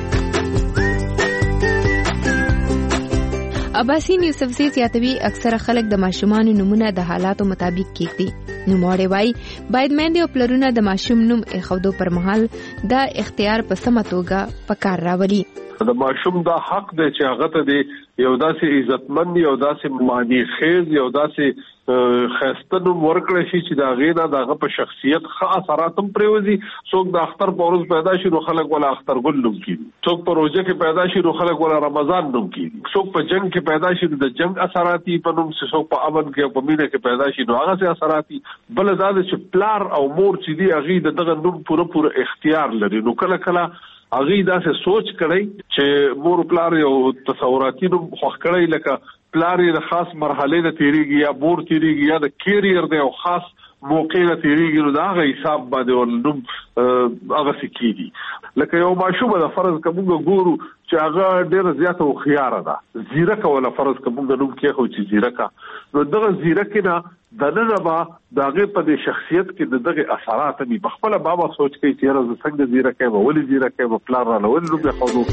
عباسین یوسفزی زیاتوي اکثره خلک د ماشومان نومونه د حالاتو مطابق کېږدي نوموړی وایي باید میندې او پلرونه د ماشوم نوم ایښودو پر مهال دا اختیار په سمه توګه په کار راولي د ماشوم دا حق دی چې هغه ته دی یو داسې عزتمند یو داسې معنی خیز یو داسې خسته نوم ورکړی شي چې دا غینا دغه په شخصیت ښه اثرات هم پرېوځي څوک د اختر په ورځ پیدا شي نو خلک ولا اخترګل نوم کیږي څوک په روزه کې پیدا شي نو خلک ولا رمضان نوم کیږي څوک په جنگ کې پیدا شي د جنگ اثراتي په نوم څوک په امن کې او په مینه کې پیدا شي نو هغه څه اثراتي بل دا چې پلار او مور چې دی هغه دغه نوم پوره اختیار لري نو کله هغه دا څه سوچ کړی چې مور پلار یو تصوراتي نوم خوښ کړی لکه پلار یې د خاص مرحله نه تیریږي یا مور تیریږي یا د کیریئر د یو خاص موقع نه تیریږي نو دا هغه حساب باندې ولنوم هغه سکیږي لکه یو ماشوم د فرض کومه ګورو چې هغه ډېر زیاته خيار ده زیرک ولا فرض کومه نوم کې خو چې زیرک نو دغه زیرک نه دنه با دغه په شخصیت کې دغه اثرات به بخپله بابا سوچ کوي چې راز څنګه زیرک به ولې زیرک به پلان را لول نو به خو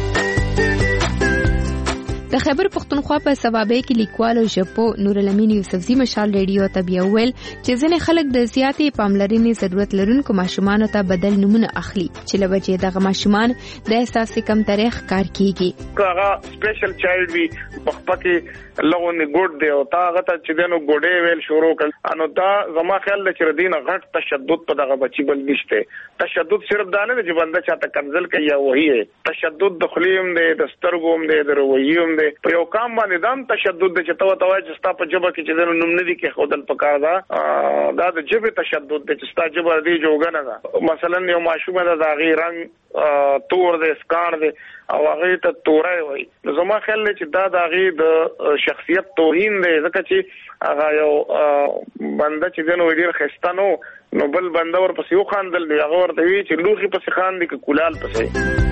د خیبر پختونخوا په ثوابې کې لیکوال او ژبو نور الامین یوسفزی مشال ریډیو ته بیا ویل چې ځینې خلک د زیاتې پاملرنې ضرورت لرونکو ماشومانو ته بدل نومونه اخلي چې له وجې دغه ماشومان د احساس کمترۍ ښکار کیږي هغه سپیشل چایلډ وي پخپکه لغونه ګډ دی او تا هغه ته چې دنو ګډې ویل شروع کړ انو دا زما خیال د چردین غټ تشدد په دغه بچي بل نشته تشدد صرف دانه چې بنده چاته کنزل کوي یا وਹੀ تشدد د خلیم دی د سترګوم دی د رویوم په یو کام باندې دام تشدد د چتو توای چې ستا په جبه کې چې د نوم نه دي کې خودل پکار دا د جبه تشدد د چې ستا جبه دی جوګنه ده مثلا یو ماشومه د غی رنگ تور د سکان دی او هغه ته تورای وای نو زما خیال چې دا د غی د شخصیت توهین دی ځکه چې هغه یو بنده چې دنو ډیر خستانو نو بل بنده ور پسې یو خاندل دی هغه ورته وی چې لوخي پسې خان دي ک کولال پسې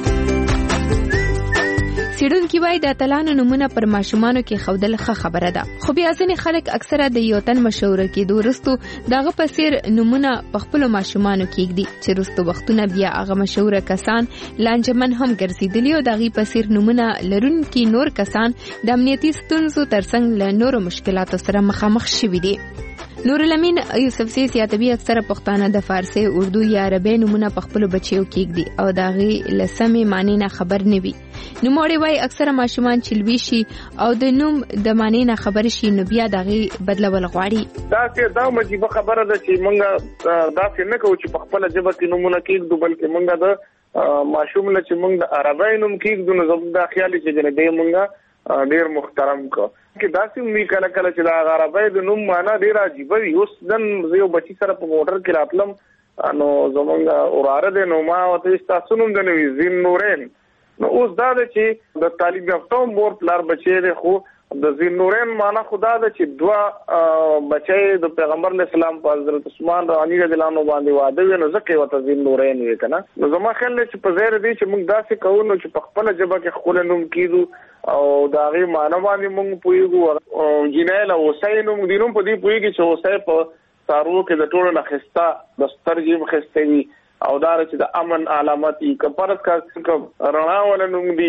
سیډونکي وای د اتلانو نمونه پر ماشومانو کې خودل ښه خبره ده خو بیا ځینې خلک اکثره د یو تن مشوره کېدو وروسته دغه په څیر نمونه په خپلو ماشومانو کېږدي چې وروسته وختونه بیا هغه مشوره کسان لانجمن هم ګرځېدلي او د هغې په څیر نمونه لرونکي نور کسان د امنیتي ستونزو ترڅنګ له نورو مشکلاتو سره مخامخ شوي دي نور الامین یوسفزی زیاتوي اکثره پښتانه د فارسی اردو یا عربی نمونه په خپلو بچیو کېږدي او د هغې له سمې معنی نه خبر نه وي نوموړی وایي اکثره ماشومان چې لوی شي او د نوم د معنی نه خبر شي نو بیا د هغې بدلول غواړي دا مجیبه خبره ده چې موږ داسې نه کوو چې په خپله ژبه کې نومونه کېږدو بلکې موږ د ماشوم نه چې موږ د عربی نوم کېږدو نو زموږ دا خیال چې جنې موږ ډیر محترم کو کې داسې می کله چې د عربی د نوم معنا ډیر عجیب وي اوس دن یو بچی سره په موټر کې راتلم نو زمونږ اوراره د نوما او تاسو نوم د نوې زین نورین نو اوس دا چې د طالب یافته مور پلار بچی دی خو د زین نورین معنا خدا د چې دوا بچی د پیغمبر اسلام په حضرت عثمان رضی الله عنه باندې واده ویني ځکه وته زین نورین وی کنه نو زما خیال چې په زیر دی چې موږ داسې کوو نو چې په خپل ژبه کې خپل نوم کیدو او دا غي معنا باندې موږ پویګو او جنایل او حسین موږ دینوم په دې پویګي چې حسین په سارو کې د ټولو نه خستا د سترګې مخستوي او دا چې د امن علامات کپرت کا رڼا ولا نوم دي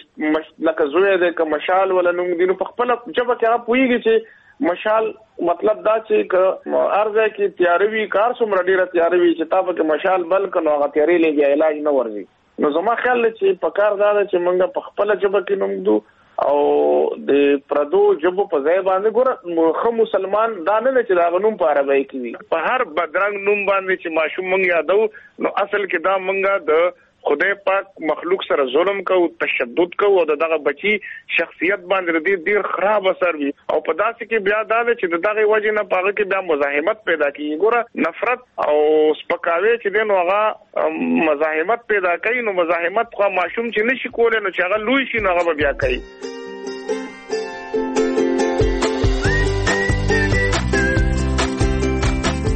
لکه زوی د مشال ولا نوم دي نو په خپل جبه کې پویږي چې مشال مطلب دا چې ارزه کې تیاروي کار څومره ډیره تیاروي چې تاسو کې مشال بل کنو هغه تیاری لګي علاج نه ورزي نو زما خیال چې په کار دا چې موږ په خپل جبه کې نوم دو او د پردو جبو په ځای باندې ګور خو مسلمان دا نه چې دا نوم په عربی کې وي په هر بدرنګ نوم باندې چې ماشوم مونږ یادو نو اصل کې دا مونږه د خدای پاک مخلوق سره ظلم کو تشدد کو او دغه بچي شخصیت باندې ډیر خراب اثر وي او په داسې کې بیا دا چې دغه وجه نه پاغه کې بیا مزاحمت پیدا کیږي ګوره نفرت او سپکاوي چې دین هغه مزاحمت پیدا کوي نو مزاحمت خو ماشوم چې نشي کولای نو چې هغه لوی شي نو هغه بیا کوي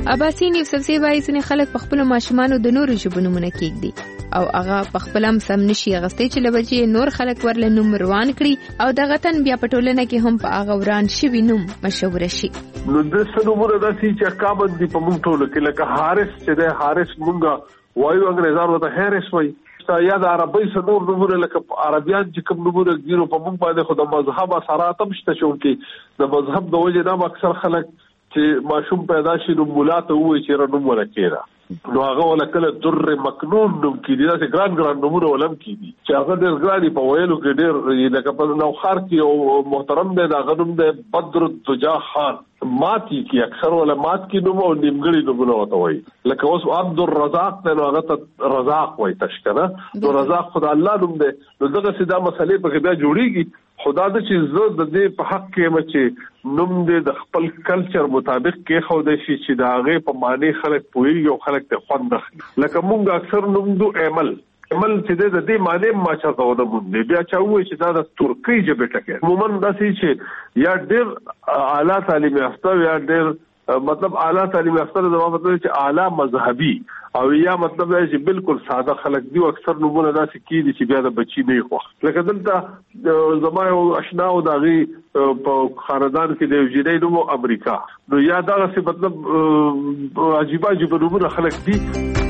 اباسین یوسفزی وایي ځینې خلک په خپلو ماشومانو د نورو ژبو نومونه کېږدي او هغه په خپل هم سم نشي اغستې چې لوجې نور خلک ورله نوم روان کړي او دغه تن بیا په ټولنه کې هم په هغه وران شوي نوم مشهور شي. نو د سنومونه داسې چې کامن دي په موږ ټولو کې، لکه حارث چې دی، حارث مونږه وایو انګریزانو ته هیرس وایي، یا د عربی سنور نمونه لکه عربیان چې کوم نمونه ګیرو په موږ باندې خو د مذهب اثرات هم شته، چې د مذهب د وجې نه اکثر خلک چې ماشوم پیدا شي نو مولا ته وایي چې را نوم ورکېده، نو هغه ولا کله در مکنون نوم کېدي، داسې ګران نمونه ولم کېدي چې هغه ډېر ګران دي په ویلو کې ډېر، لکه په نوخار کې یو محترم دی د هغه نوم دی بدر الدجا خان، ماتی کی اکثر ولا مات کی نوم او نیمګړي نومونه وته وایي، لکه اوس عبد الرزاق ته نو هغه ته رزاق وایي تشکنه، نو رزاق خدای الله نوم دی. نو دغه سیده مسلې په کې بیا جوړیږي، خدا د چې زه د دې په حق کې مچ نوم دې د خپل کلچر مطابق کې خو د شي چې دا هغه په معنی خلک پوهیږي او خلک ته خوند اخلي. لکه مونږ اکثر نوم دو عمل چې د دې معنی ما چاته ونه مونږ بیا چا وایي چې دا د ترکی ژبه ټکه عموما داسې چې یا ډېر اعلی تعلیم یافته یا ډېر مطلب اعلی تعلیم یافته د مطلب چې اعلی مذهبي او یا مطلب چې بالکل ساده خلک دی، اکثر نومونه داسې کیدي چې بیا د بچی نه خوښ. لکه دلته زما یو آشنا او داغي په خاندان کې د وجیدای نوم امریکا، نو یا دا څه مطلب عجیب نومونه خلک دي.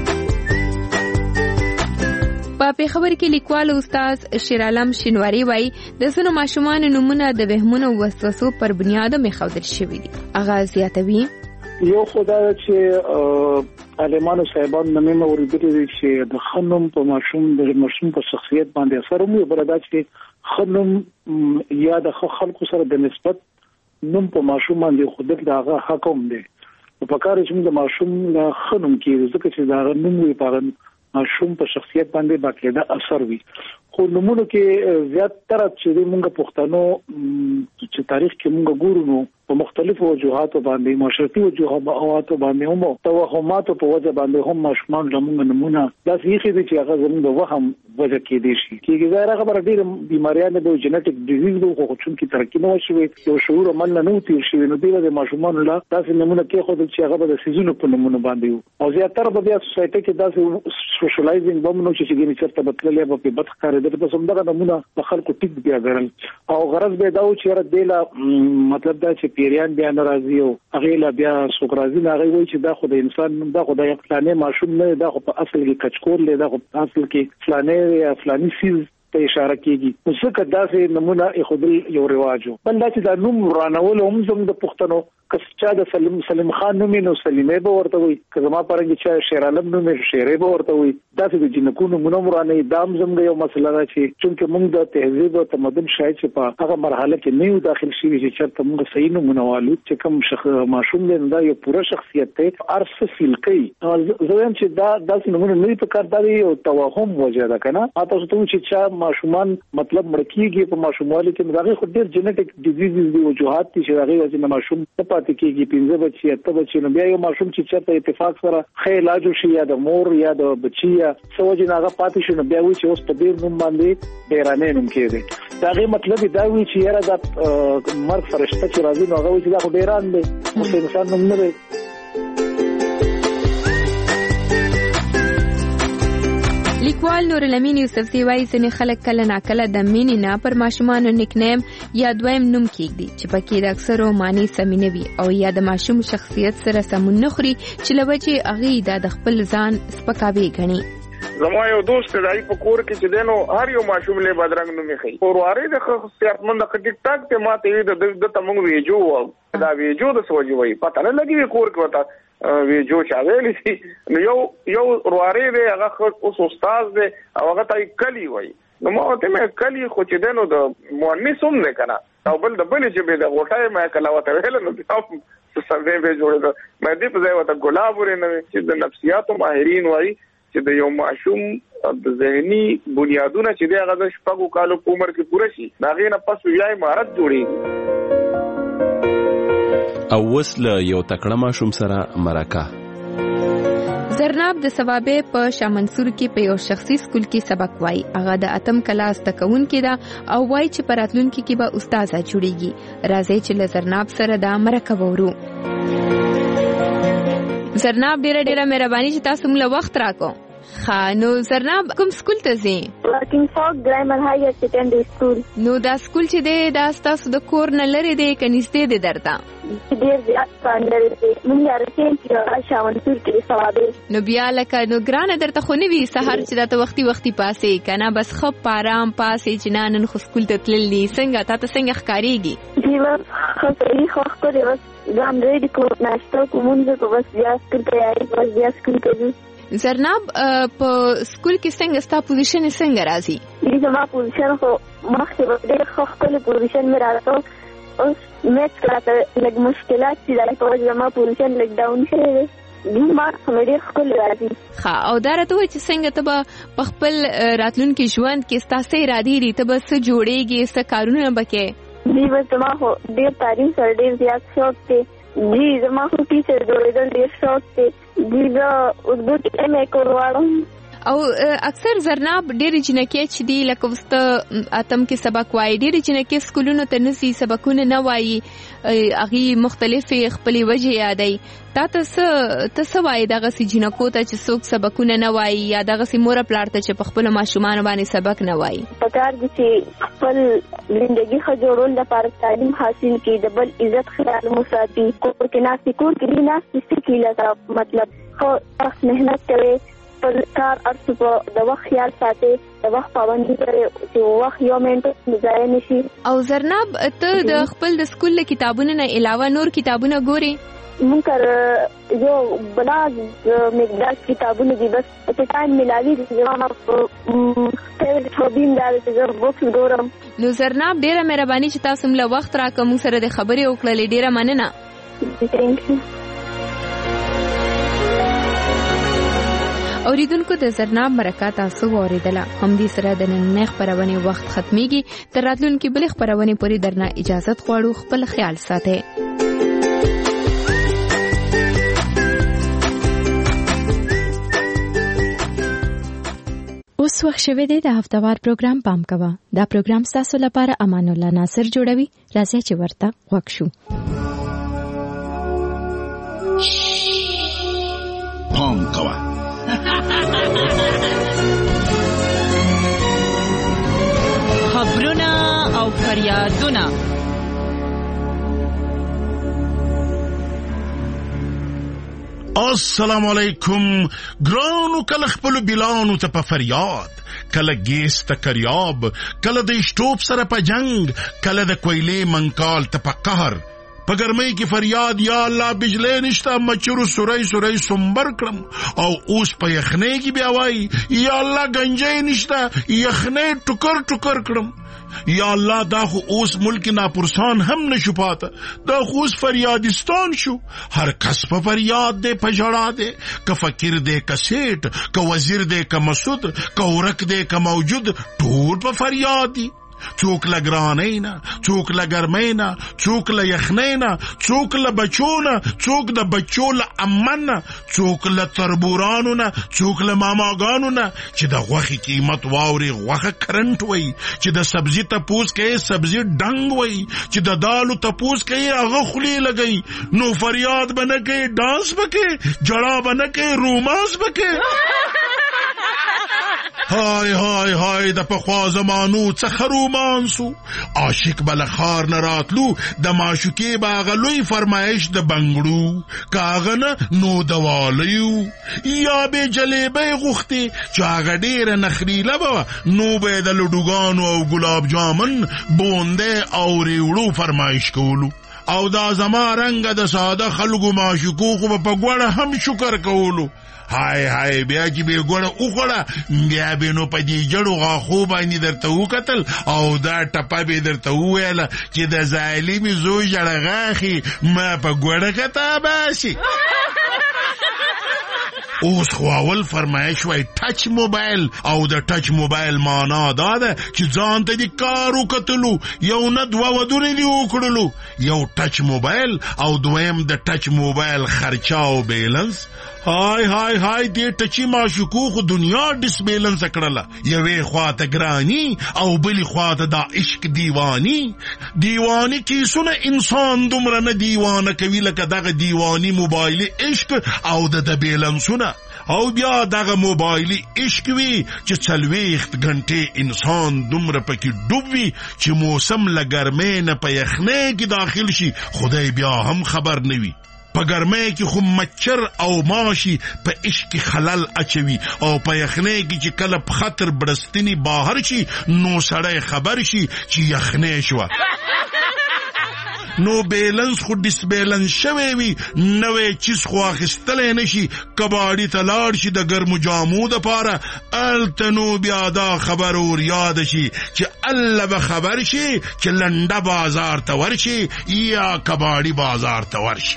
په پیښور کې لیکوال استاد شیر عالم شینواری وایي د ځینو ماشومانو نومونه د وهمونو او وسوسو پر بنیاد مخاودل شوي دي. هغه زیاتوي یو خدای چې عالمانو صاحبانو نمونه ورېدلي دي چې د خنوم په ماشوم په شخصیت باندې اثر هم یو بردا چې خنوم یا د خلکو سره د نسبت نوم په ماشوم باندې خودت دغه حق هم دی. په کار چې د ماشوم له خنوم کې ځکه چې دا نوم وي په ماشوم په شخصیت باندې باقاعده اثر وي. خو نمونه کې زیات تر چې موږ پښتنو چې تاریخ کې موږ ګورو نو په مختلفو وجوهاتو باندې معاشرتي وجوهاتو باندې هم توهمات په وجه باندې هم ماشومان لمونږ نمونه دا سيخي دي چې هغه زموږ د وهم وجه کې دي شي کېږي دا هغه ډېر بیماریان د جنټیک ډیزیز د خو چې ترقی نه وشوي یو شعور عمل نه تیر شي نو د ماشومان لا تاسو نمونه کې خو چې هغه د سيزونو په نمونه باندې او زیاتره به بیا سوسايټي کې دا سوشلایزینګ بمنو چې ګینې چرته بدللې په بد کار د په سم دغه نمونه د خلکو ټیک بیا ګرل او غرض به دا چې را دیلا مطلب دا چې پیریان بیا ناراضي او هغه لا بیا سوکرازي نه غوي چې دا خو د انسان دا خو د فلانه ماشوم نه دا خو په اصل کې کچکور له دا خو په اصل کې فلانه یا فلاني سیز ته اشاره کیږي نو څه کدا سه نمونه خپل یو رواجو بل دا چې دا نوم رانول هم زموږ د پښتنو کچا د سلیم خان نوم نو سلیمه به ورته وي کزما پرنګ چې شیر عالم نوم شیرې به ورته وي دا چې جنکو نومونه مرانه دام زموږ یو مسله ده چې چې موږ د تهذیب او تمدن شاید چې په هغه مرحله کې نه یو داخل شي چې چرته موږ صحیح نومونه والو چې کوم ماشوم له دا یو پوره شخصیت ته ارس فیل کوي زویم چې دا داسې نومونه نه په کار دی او توهم وجه ده کنه تاسو ته چې ماشومان مطلب مړکیږي په ماشوموالي کې دغه خو ډېر جنټیک ډیزیز دی وجوهات چې هغه وجه ماشوم ته پاتې کېږي 15 بچي 8 بچي نو بیا یو ماشوم چې چرته اتفاق سره خې علاج شي یا د مور یا د بچي یا سوجي هغه پاتې شي نو بیا وي چې اوس په دې نوم باندې ډیرانه نوم کېږي دا غي مطلب دا وی چې یاره دا مرګ فرشته چې راځي نو هغه وي چې دا خو ډیران دی او انسان نوم نه دی. لیکوال نور الامین یوسفزی وایي ځینې خلک کله ناکله د مینې نه پر ماشومانو نیکنیم یا دویم نوم کېږدي چې پکې د اکثرو معنی سمې نه وي او یا د ماشوم شخصیت سره سمون نه خوري چې له وجې هغې د خپل ځان سپکاوی ګڼي. زما یو دوست دی په کور کې چې دینو هر یو ماشوم له بدرنګ نومې خي اورواري د صحتمند ټیک ټاک ته ماته د تمنګ ویجو دا ویجو د سوجي وای پته نه لګي کور کې وتا ویجو چاویلی سي نو یو اورواري دی هغه اوس استاد دی او هغه تای کلی وای نو ما ته مې کلی خو چې دینو د مؤنث هم نه کنه او بل د بل چې به د غوټای مې کلا وته ویل نو څه به جوړه مې دې په ځای وته ګلاب ورنه چې د نفسیاتو ماهرین وای چې د یو معشوم د ذهني بنیادونه چې د هغه د شپږو کالو په عمر کې پوره شي دا غي نه پس ویای مهارت جوړیږي. او وسله یو تکړه ماشوم سره مرکه زرناب د ثوابه په شاه منصور کې په یو شخصي سکول کې سبق وای هغه د اتم کلاس تکون کې دا او وای چې پراتلونکو کې به استاد جوړیږي راځي چې له زرناب سره دا مرکه وورو. زرناب ډیره مهرباني چې تاسو موږ وخت راکو. نو زرناب کوم سکول ته ځئ؟ ورکینګ فورک ګرامر هایر سیکنډري سکول. نو دا سکول چې دی دا ستاسو د کور نه لرې دی که نږدې دی درته؟ ډېر زیات لرې دی. موږ رسېږ چې شاونتور کې ثوابې. نو بیا لکه نو ګرانه درته خو نه وي سهار چې دا ته وختي پاسې که نه بس ښه په ارام پاسې چې نه نن خو سکول ته تلل دي څنګه تا ته څنګه ښکارېږي؟ جی بس ښه صحیح ښه ښکلې بس ځان ریډي کړو ناشته کوو مونځ کوو بس بیا سکول تیاري بس بیا سکول ته ځو. زرناب په سکول کې څنګه ستا پوزیشن څنګه راځي؟ زما پوزیشن خو مخکې به ډېر ښه ښکلی پوزیشن مې راته اوس میتھ کې راته لږ مشکلات چې د په وجه زما پوزیشن لږ ډاون شوی دی. مارکس مې ډېر ښکلی راځي. ښه او دا راته ووایه چې څنګه ته به په خپل راتلونکي ژوند کې ستا څه ارادې دي؟ ته به څه جوړېږي څه کارونه به کوې؟ جی بس زما خو ډېر تعلیم سره ډېر زیات شوق دی. جی زما خو ټیچر جوړېدل ډېر شوق دی. جی زه اردو کې MA کول غواړم. او اکثر زرناب ډېرې جنکۍ چې دي لکه اوس ته اتم کې سبق وایي ډېرې جنکۍ سکولونو ته نه ځي سبقونه نه وایي هغې مختلفې خپلې وجې یادوي. تا ته څه وایي دغسې جنکو ته چې څوک سبقونه نه وایي یا دغسې موره پلار ته چې په خپلو ماشومانو باندې سبق نه وایي؟ پکار دي چې خپل زندګي ښه جوړولو لپاره تعلیم حاصل کړي د بل عزت خیال وساتي. کور کې ناستې کور کې دې ناستې څه کړي لکه مطلب ښه سخت محنت کوي پر کار ارڅ په د وخت خیال ساتي د وخت پابندي کوي چې وخت یو منټ ضایع نه شي. او زرناب ته د خپل د سکول له کتابونو نه علاوه نور کتابونه ګوري؟ مونږ یو بلا مقدار کتابونه دي بس چې ټایم ملاوي دي زما فیوریټ هوبي مې دا چې زه بوکس ګورم. نو زرناب ډېره مهرباني چې تاسو موږ وخت راکړه موږ سره د خبرې وکړلې ډېره مننه. تھینک یو. اوریدونکو د زرناب مرکه تاسو واوریدله. همدې سره د نننۍ خپرونې وخت ختمیږي. تر راتلونکي بلې خپرونې پورې درنه اجازت غواړو. خپل خیال ساتئ. اوس وخت شوی دی د هفتهوار پروګرام پام کوه. دا پروګرام ستاسو لپاره امان الله ناصر جوړوي. راځئ چې ورته غوږ شو. پام کوه. خبرونه او فریادونه السلام علیکم ګرانو کله خپل بلانو ته په فریاد کله ګیس ته کریاب کله د شټوب سره په جنگ کله د کویلې منکال ته په قهر په ګرمۍ کې فریاد یا الله بجلی نشته مچرو سوری سنبر کړم او اوس په یخنۍ کې بیا وایي یا الله گنجۍ نشته یخنۍ ټوکر کړم یا الله دا خو اوس ملک ناپرسان هم نشو پاته دا خو اوس فریادستان شو هر کس په فریاد دے په جړا دے که فقیر دے که سیټ که وزیر دے که مسعود که ورک دے که موجود ټول په فریاد دي څوک له ګرانۍ نه څوک له ګرمۍ نه څوک له یخنۍ نه څوک له بچو نه څوک د بچو له امن نه څوک له تربورانو نه څوک له ماماګانو نه چې د غوښې قیمت واوري غوښه کرنټ وي چې د سبزي تپوس کوي سبزي ډنګ وي چې د دالو تپوس کوي هغه خولې لګي نو فریاد به نه کوي ډانس به کوي جړا به نه کوي رومانس به کوي های د پخوا زمانو څخه رومانسو عاشق بل خار نه راتلو د معشوقې باغ لوی فرمایش د بنگړو کاغه نه نو دوالیو یا به جلیبې غوختي چې هغه ډېره نخریله به نو به د لډوګانو او ګلاب جامن بونده او ریوړو فرمایش کولو او دا زما رنګ د ساده خلکو معشوقو خو په ګوړه هم شکر کولو های بیا چې به ګوړه وخوړه بیا به نو په دې جړو غاښو باندې درته وکتل او دا ټپه به درته وویله چې د ظالمې زوی ژړغاښي ما په ګوړه کته باسي اوس خو اول فرمایش وای ټچ موبایل او د ټچ موبایل معنا دا ده چې ځان ته د کار وکتلو یو نه دوه ودونه دي وکړلو یو ټچ موبایل او دویم د ټچ موبایل خرچه او بیلنس هاي دې ټچی معشوقو خو دنیا ډسبیلنس کړله. یوې خواته ګرانی او بلی خواته دا عشق دیوانی کیسونه انسان دومره نه دیوانه کوي لکه دغه دیوانی موبایل عشق او د بیلنسونه. او بیا دغه موبایلی عشق وی چې 40 غنټې انسان دومره پکې ډوب وي چې موسم لګرمه نه په یخنه کې داخل شي خدای بیا هم خبر نه وي. په ګرمه کې خو مچر او ماشي په عشق خلل اچوي او په یخنه کې چې کله په خطر برستنی بهر شي نو سړی خبر شي چې یخنه شو. نو بیلنس خو ډسبیلنس شوی وي نوې چیز خو اخیستلی نشي. کباړي ته لاړ شي د ګرمو جامو دپاره هلته نو بیا دا خبر ور یاد شي چې الله به خبر شي چې لنډه بازار ته ورشي یا کباړي بازار ته ورشي.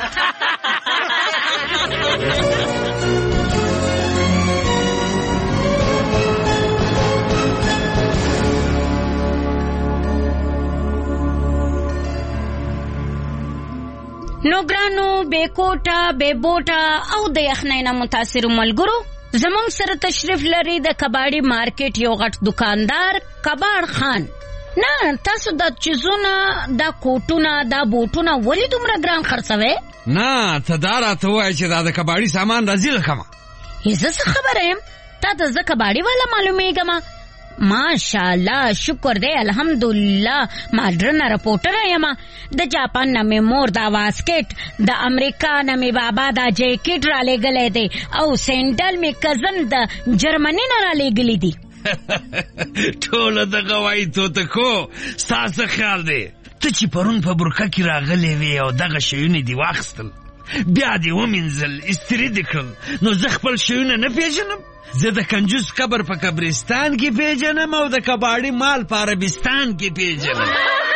نو ګرانو بے کوټه بے بوټه او د یخنۍ نه متاثر ملګرو زمونږ سره تشریف لري د کباړي مارکیټ یو غټ دکاندار کباړ خان. نه تاسو د چیزونه د کوټونه د بوټونه ولی دومره ګران خرڅوي؟ نه ته دا راته وایې چې دا د کباړي سامان راځي لکمه. زه څه خبره یم تا ته زه کباړي والا معلومیږم. ماشاءالله شکر دی الحمدلله ماډرن رپورټر یم. د جاپان نه مې مور دا واسکټ د امریکا نه مې بابا دا جیکټ را لېږلی دی او سینډل مې کزن د جرمني نه را لېږلی دي. ټوله دغه وایي توتکو ستا څه خیال دی ته چې پرون په برکه کې راغلی وې او دغه شیونه دې واخیستل بیا دې ومینځل استري دې کړل نو زه خپل شیونه نه پیژنم؟ زه د کنجوس قبر په قبرستان کې پیژنم او د کباړي مال په عربستان کې پیژنم.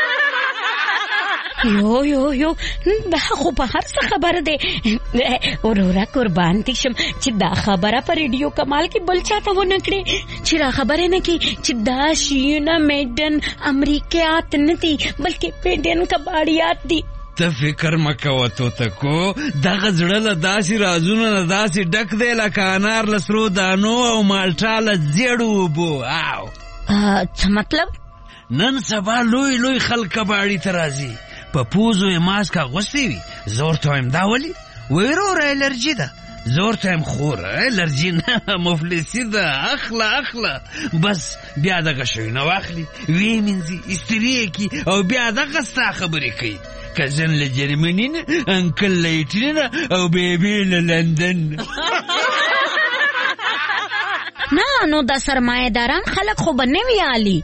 یو دا خو په هر څه خبره دی ورورا قربان دي شم چې دا خبره په ریډیو کمال کې بل چاته ونه کړي چې را خبره نه کی چې دا شیونه میډن امریکایات نه دي بلکې پیډن کباړیات دي. ته فکر مکوه توتکو دغه زړه له داسې رازونو نه داسې ډک دی لکه انار له سرو دانو او مالټا له زیړو اوبو. څه مطلب؟ نن سبا لوی خلک کباړي ته راځي په پوزو یې ماسک اغوستی وي. زه ورته وایم دا ولې؟ وایي وروره الرجي ده. زه ورته وایم خوره الرجي نه مفلسي ده اخله بس بیا دغه شیونه واخلي ویې مینځي استري یې کړي او بیا دغه ستا خبرې کوي. کزن له جرمني نه انکل له ایټالي نه او بیبي له لندن. نه نو دا سرمایه‌داران خلک خو به نه وي عالي.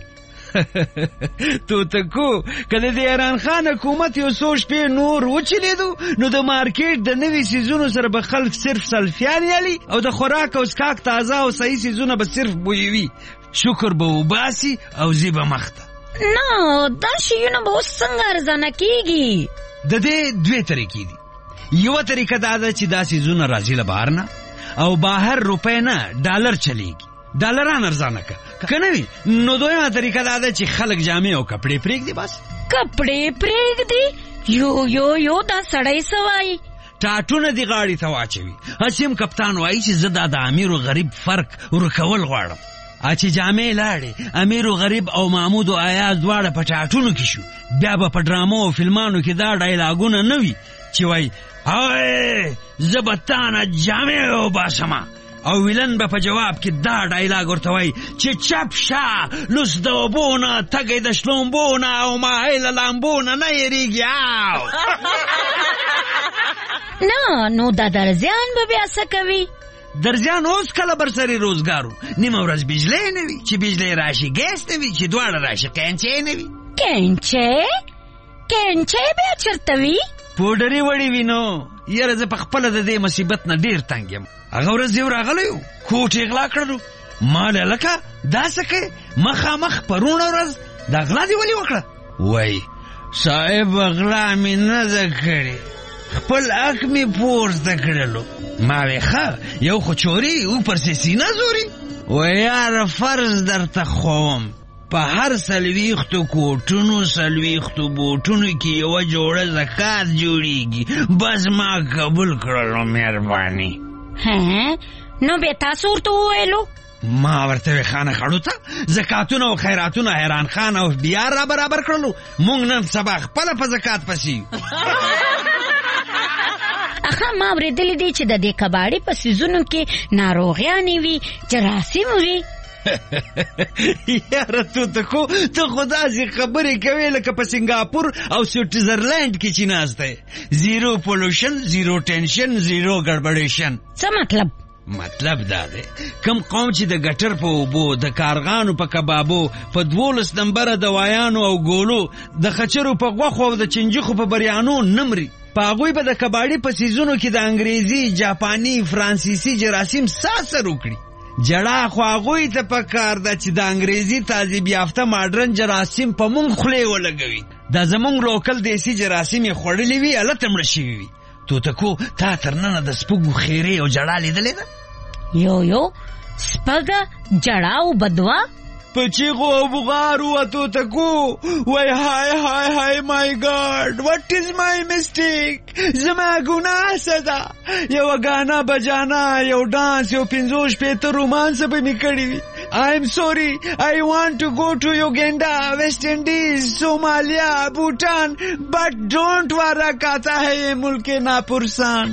توتکو کله د ایران خان حکومت یو څو شپې نور وچلیدو نو د مارکیټ د نوي سیزونو سره به خلک صرف سلفیان یالي او د خوراک او سکاک تازه او صحیح سیزونه به صرف بویوي. شکر به وباسي او زی به مخته. نه دا شیونه به اوس څنګه ارزانه کیږي؟ د دې دوه طریقې دي. یو طریقه دا ده چې دا سیزونه راځي له بهر نه او بهر روپۍ نه ډالر چلیږي. ډالران ارزانه که نه وي نو دویمه طریقه دا ده چې خلک جامې او کپړې پرېږدي. بس کپړې پرېږدي؟ یو دا سړی څه وایي؟ ټاټونه دې غاړې ته واچوي. هسې کپتان وایي چې زه دا د امیر و غریب فرق ورکول غواړم. چې جامې لاړې امیر و غریب او محمود و ایاز دواړه په ټاټونو کې شو بیا به په ډرامو او فلمانو کې دا ډایلاګونه نه وي چې وایي هاوی زه به تانه جامې وباسمه او ویلن به په جواب کې دا ډایلاګ ورته وایي چې چپ شه لوس د اوبو نه تږی د شلومبو نه او ماهی له لامبو نه یېرېږي. نه نو دا درزیان به بیا څه کوي؟ درزیان اوس کله برسري روزګارو نیمه ورځ بجلی نه وي چې بجلی راشي ګیس نه وي چې دواړه راشي قینچې نه وي. قینچې بیا چېرته وي؟ پوډرې وړې وي نو یاره زه په خپله د دې مصیبت نه ډېر تنګ یم. هغه ورځ یو راغلی و کوټ یې غلا کړلو ما له لکه دا څه کوې مخامخ پرونه ورځ دا غلا دې ولې وکړه؟ وایي صاحب غلا مې نه ده کړې خپل حق مې پورته کړلو. ما وی ښه یو خو چوري او پر سینه زوري. وایي یاره فرض درته خوم په هر 40 کوټونو 40 بوټونو کې یوه جوړه زکات جوړیږي. بس ما قبول کړلو مهرباني. نو به تاسو ورته وویلو؟ ما ورته خانه خړو ته زکاتونه او خیراتونه حیران خان او بیا را برابر کړلو. مونږ نن سبا خپل په زکات پسې ما اورېدلې دي چې د دې کباړي په سیزونو کې ناروغیانې وي، جراثیم وي. یاره توتکو ته خو داسې خبرې کوې لکه په سنګاپور او سویټزرلینډ کې چې ناست دی. زیرو پولوشن، زیرو ټینشن، زیرو ګډبډیشن. څه مطلب؟ مطلب دا دی کم قوم چې د ګټر په اوبو، د کارغانو په کبابو، په 12 نمبره دوایانو او ګولو، د خچرو په غوښو او د چنجخو په بریانو نمري، په هغوی به د کباړي په سیزونو کې د انګریزي، جاپاني، فرانسیسي جراثیم ساسر وکړي. جړه خو هغوی ته پکار ده چې د انګریزي تعذیب یافته ماډرن جراثیم په مونږ خولې ولګوي. دا زمونږ لوکل دیسي جراثیم یې خوړلي وي، هلته مړه شوي وي. توتکو تا تر ننه د سپږو خیرې او جړه لیدلې ده؟ یو سپږه، جړه او بدوا په چیغو او بغارو توتکو وای هاي هاي هاي مای ګاډ وات از مای میسټیک، زما ګناه څه ده؟ یو غانا بجانا، یو ډانس، یو 50 رومانس به می کړی وي. I am sorry, I want to go to Uganda, West Indies, Somalia, Bhutan, but don't worry کاتا ہے یہ ملک ناپرسان.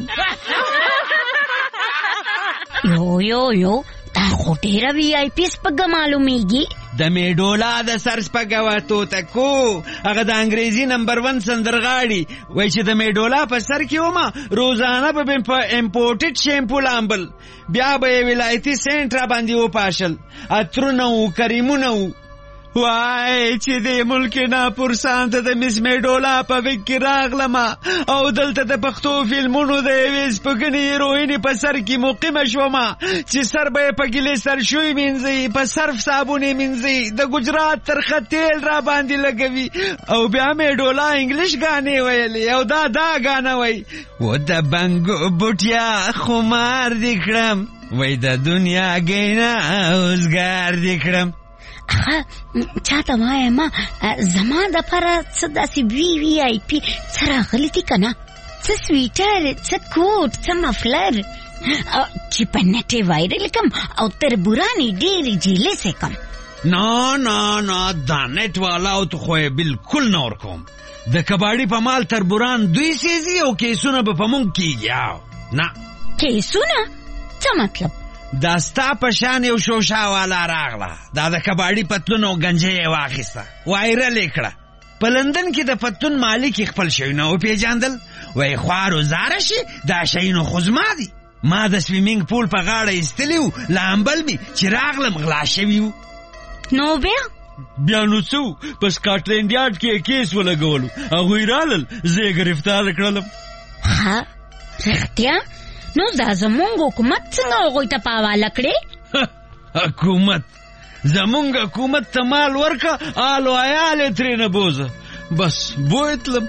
یو دا خو ډیره وی آی پی سپږه معلومیږي. د میډولا د سر سپږه وه توتکو، هغه د انګریزي نمبر 1 سندرغاړي. وای چې د میډولا په سر کې ومه روزانه به په امپورټډ شیمپو لامبل، بیا به یې ولایتي سینټ را باندې وپاشل، عطرونه و، کریمونه و. وای چې دې ملک ناپرسان ته د مس میډولا په ویک کې راغلمه او دلته د پښتو فلمونو د یوې سپږنې هیروینې په سر کې مقیمه شومه چې سر به یې په ګلیسر شوی مینځي، په صرف صابون یې مینځي، د ګجرات ترخه تیل را باندې لګوي، او بیا میډولا انګلیش ګانې ویلې او دا ګانه وای و د بنګو بوټیا خمار دې کړم، وای د دنیا ګینا اوزګار دې کړم. چاته وایم زما د پاره څه داسې وی آی پی څه راغلی دي که نه؟ څه سویټر، څه کوټ، څه مفلر چې په نټ یې وایرل کم او تربورانې ډېرې جیلې کم. نه دا نټ والا او ته خو یې بلکل نه ورکوم. د کباړي په مال تربوران دوی سیزي او کیسونه به په مونږ کېږي. نه کیسونه څه مطلب؟ دا ستا په شان یو شوشا والا راغله، دا د کباړي پتلون او گنجې یې واخیسته، وایرل یې کړه. په لندن کې د پتلون مالک یې خپل شیونه وپېژندل، وایي خوارو زاره شي دا شیونه خو زما دي. ما د سویمینګ پول په غاړه ایستلی و، لامبل مې چې راغلم غلا شوي وو. نو بیا نو څه په سکاټلینډ یارډ کې یې کیس ولګولو، هغوی رالل، زه یې ګرفتار کړلم. ها رښتیا؟ نو دا زمونږ حکومت څنګه هغوی ته په حواله کړې؟ حکومت؟ زمونږ حکومت ته مال ورکه، آل و عیال یې ترې نه بوزه، بس بوی تلم.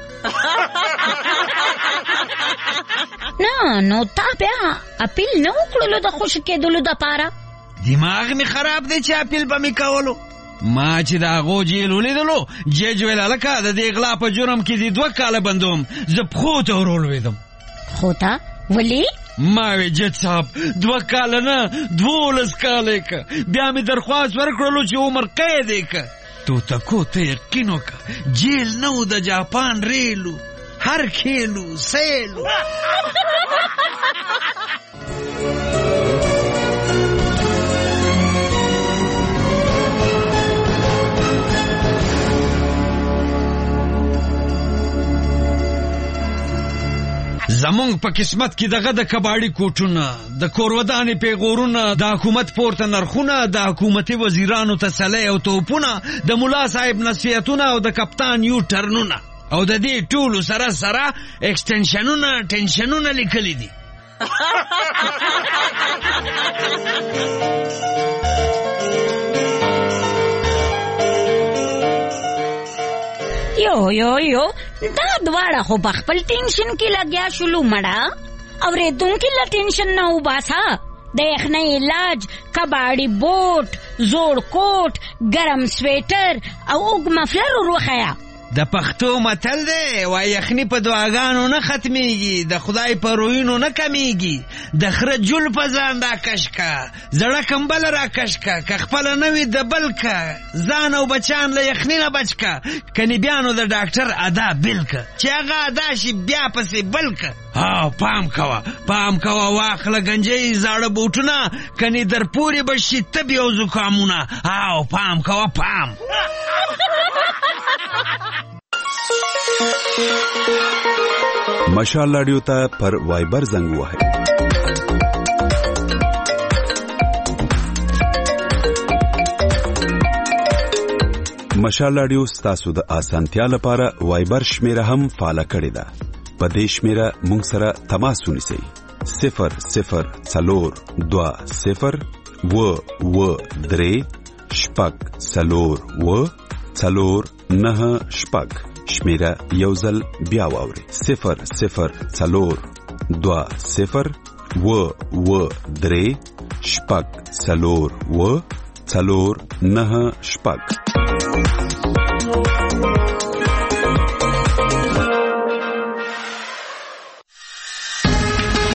نه نو تا بیا اپیل نه وکړلو د خوشي کېدلو دپاره؟ دماغ می خراب دی چې اپیل به می کولو. ما چې د هغو جیل ولیدلو، جج ویل هلکه د دې غلا په جرم کې دې 2 کاله بندوم. زه پښو ته ورولوېدم. خو ته ولې؟ ما وی جج صاحب 2 کاله نه 12 کاله یې که، بیا مې درخواست ورکړلو چې عمر قید یې که. توتکو ته یقین وکړه جیل نه و، د جاپان ریلو، هر کیلو سیلو. زمونږ په قسمت کې دغه د کباړي کوټونه، د کورودانې پیغورونه، د حکومت پورته نرخونه، د حکومتي وزیرانو تسلی او توپونه، د ملا صاحب نصیحتونه او د کپتان یو ټرنونه، او د دې ټولو سره اکسټنشنونه ټنشنونه لیکلي دي. یو دا دواړه خو په خپل ټینشن کې لګیا شولو مړه، اورېدونکي له ټینشن نه وباسه. د یخنۍ علاج، کباړي بوټ، زوړ کوټ، ګرم سویټر او اوږ مفلر ور وښیه. د پښتو متل دی وایي یخني په دعاګانو نه ختمیږي، د خدای په رویینو نه کمیږي. د خره جول په ځان را کش کا، زړه کمبل را کش کا، که خپله نه وي د بل کا، ځان او بچان له یخني نه بچ کا، کني بیانو د ډاکټر ادا بل کا، چې هغه ادا شي بیا پسې بل کا. پام کوه واخله گنجۍ زاړه بوټونه، کني در پورې به شي تبې او زکامونه. پام کوه پام. مشال رادیو ته پر وایبر زنګ ووهئ. مشال رادیو ستاسو د اسانتیا لپاره وایبر شمیره هم فعال کړې ده. په دې شمیره مونږ سره تماس ونیسئ. 00420 شمیره یو ځل بیا واورئ. 00420 شمیره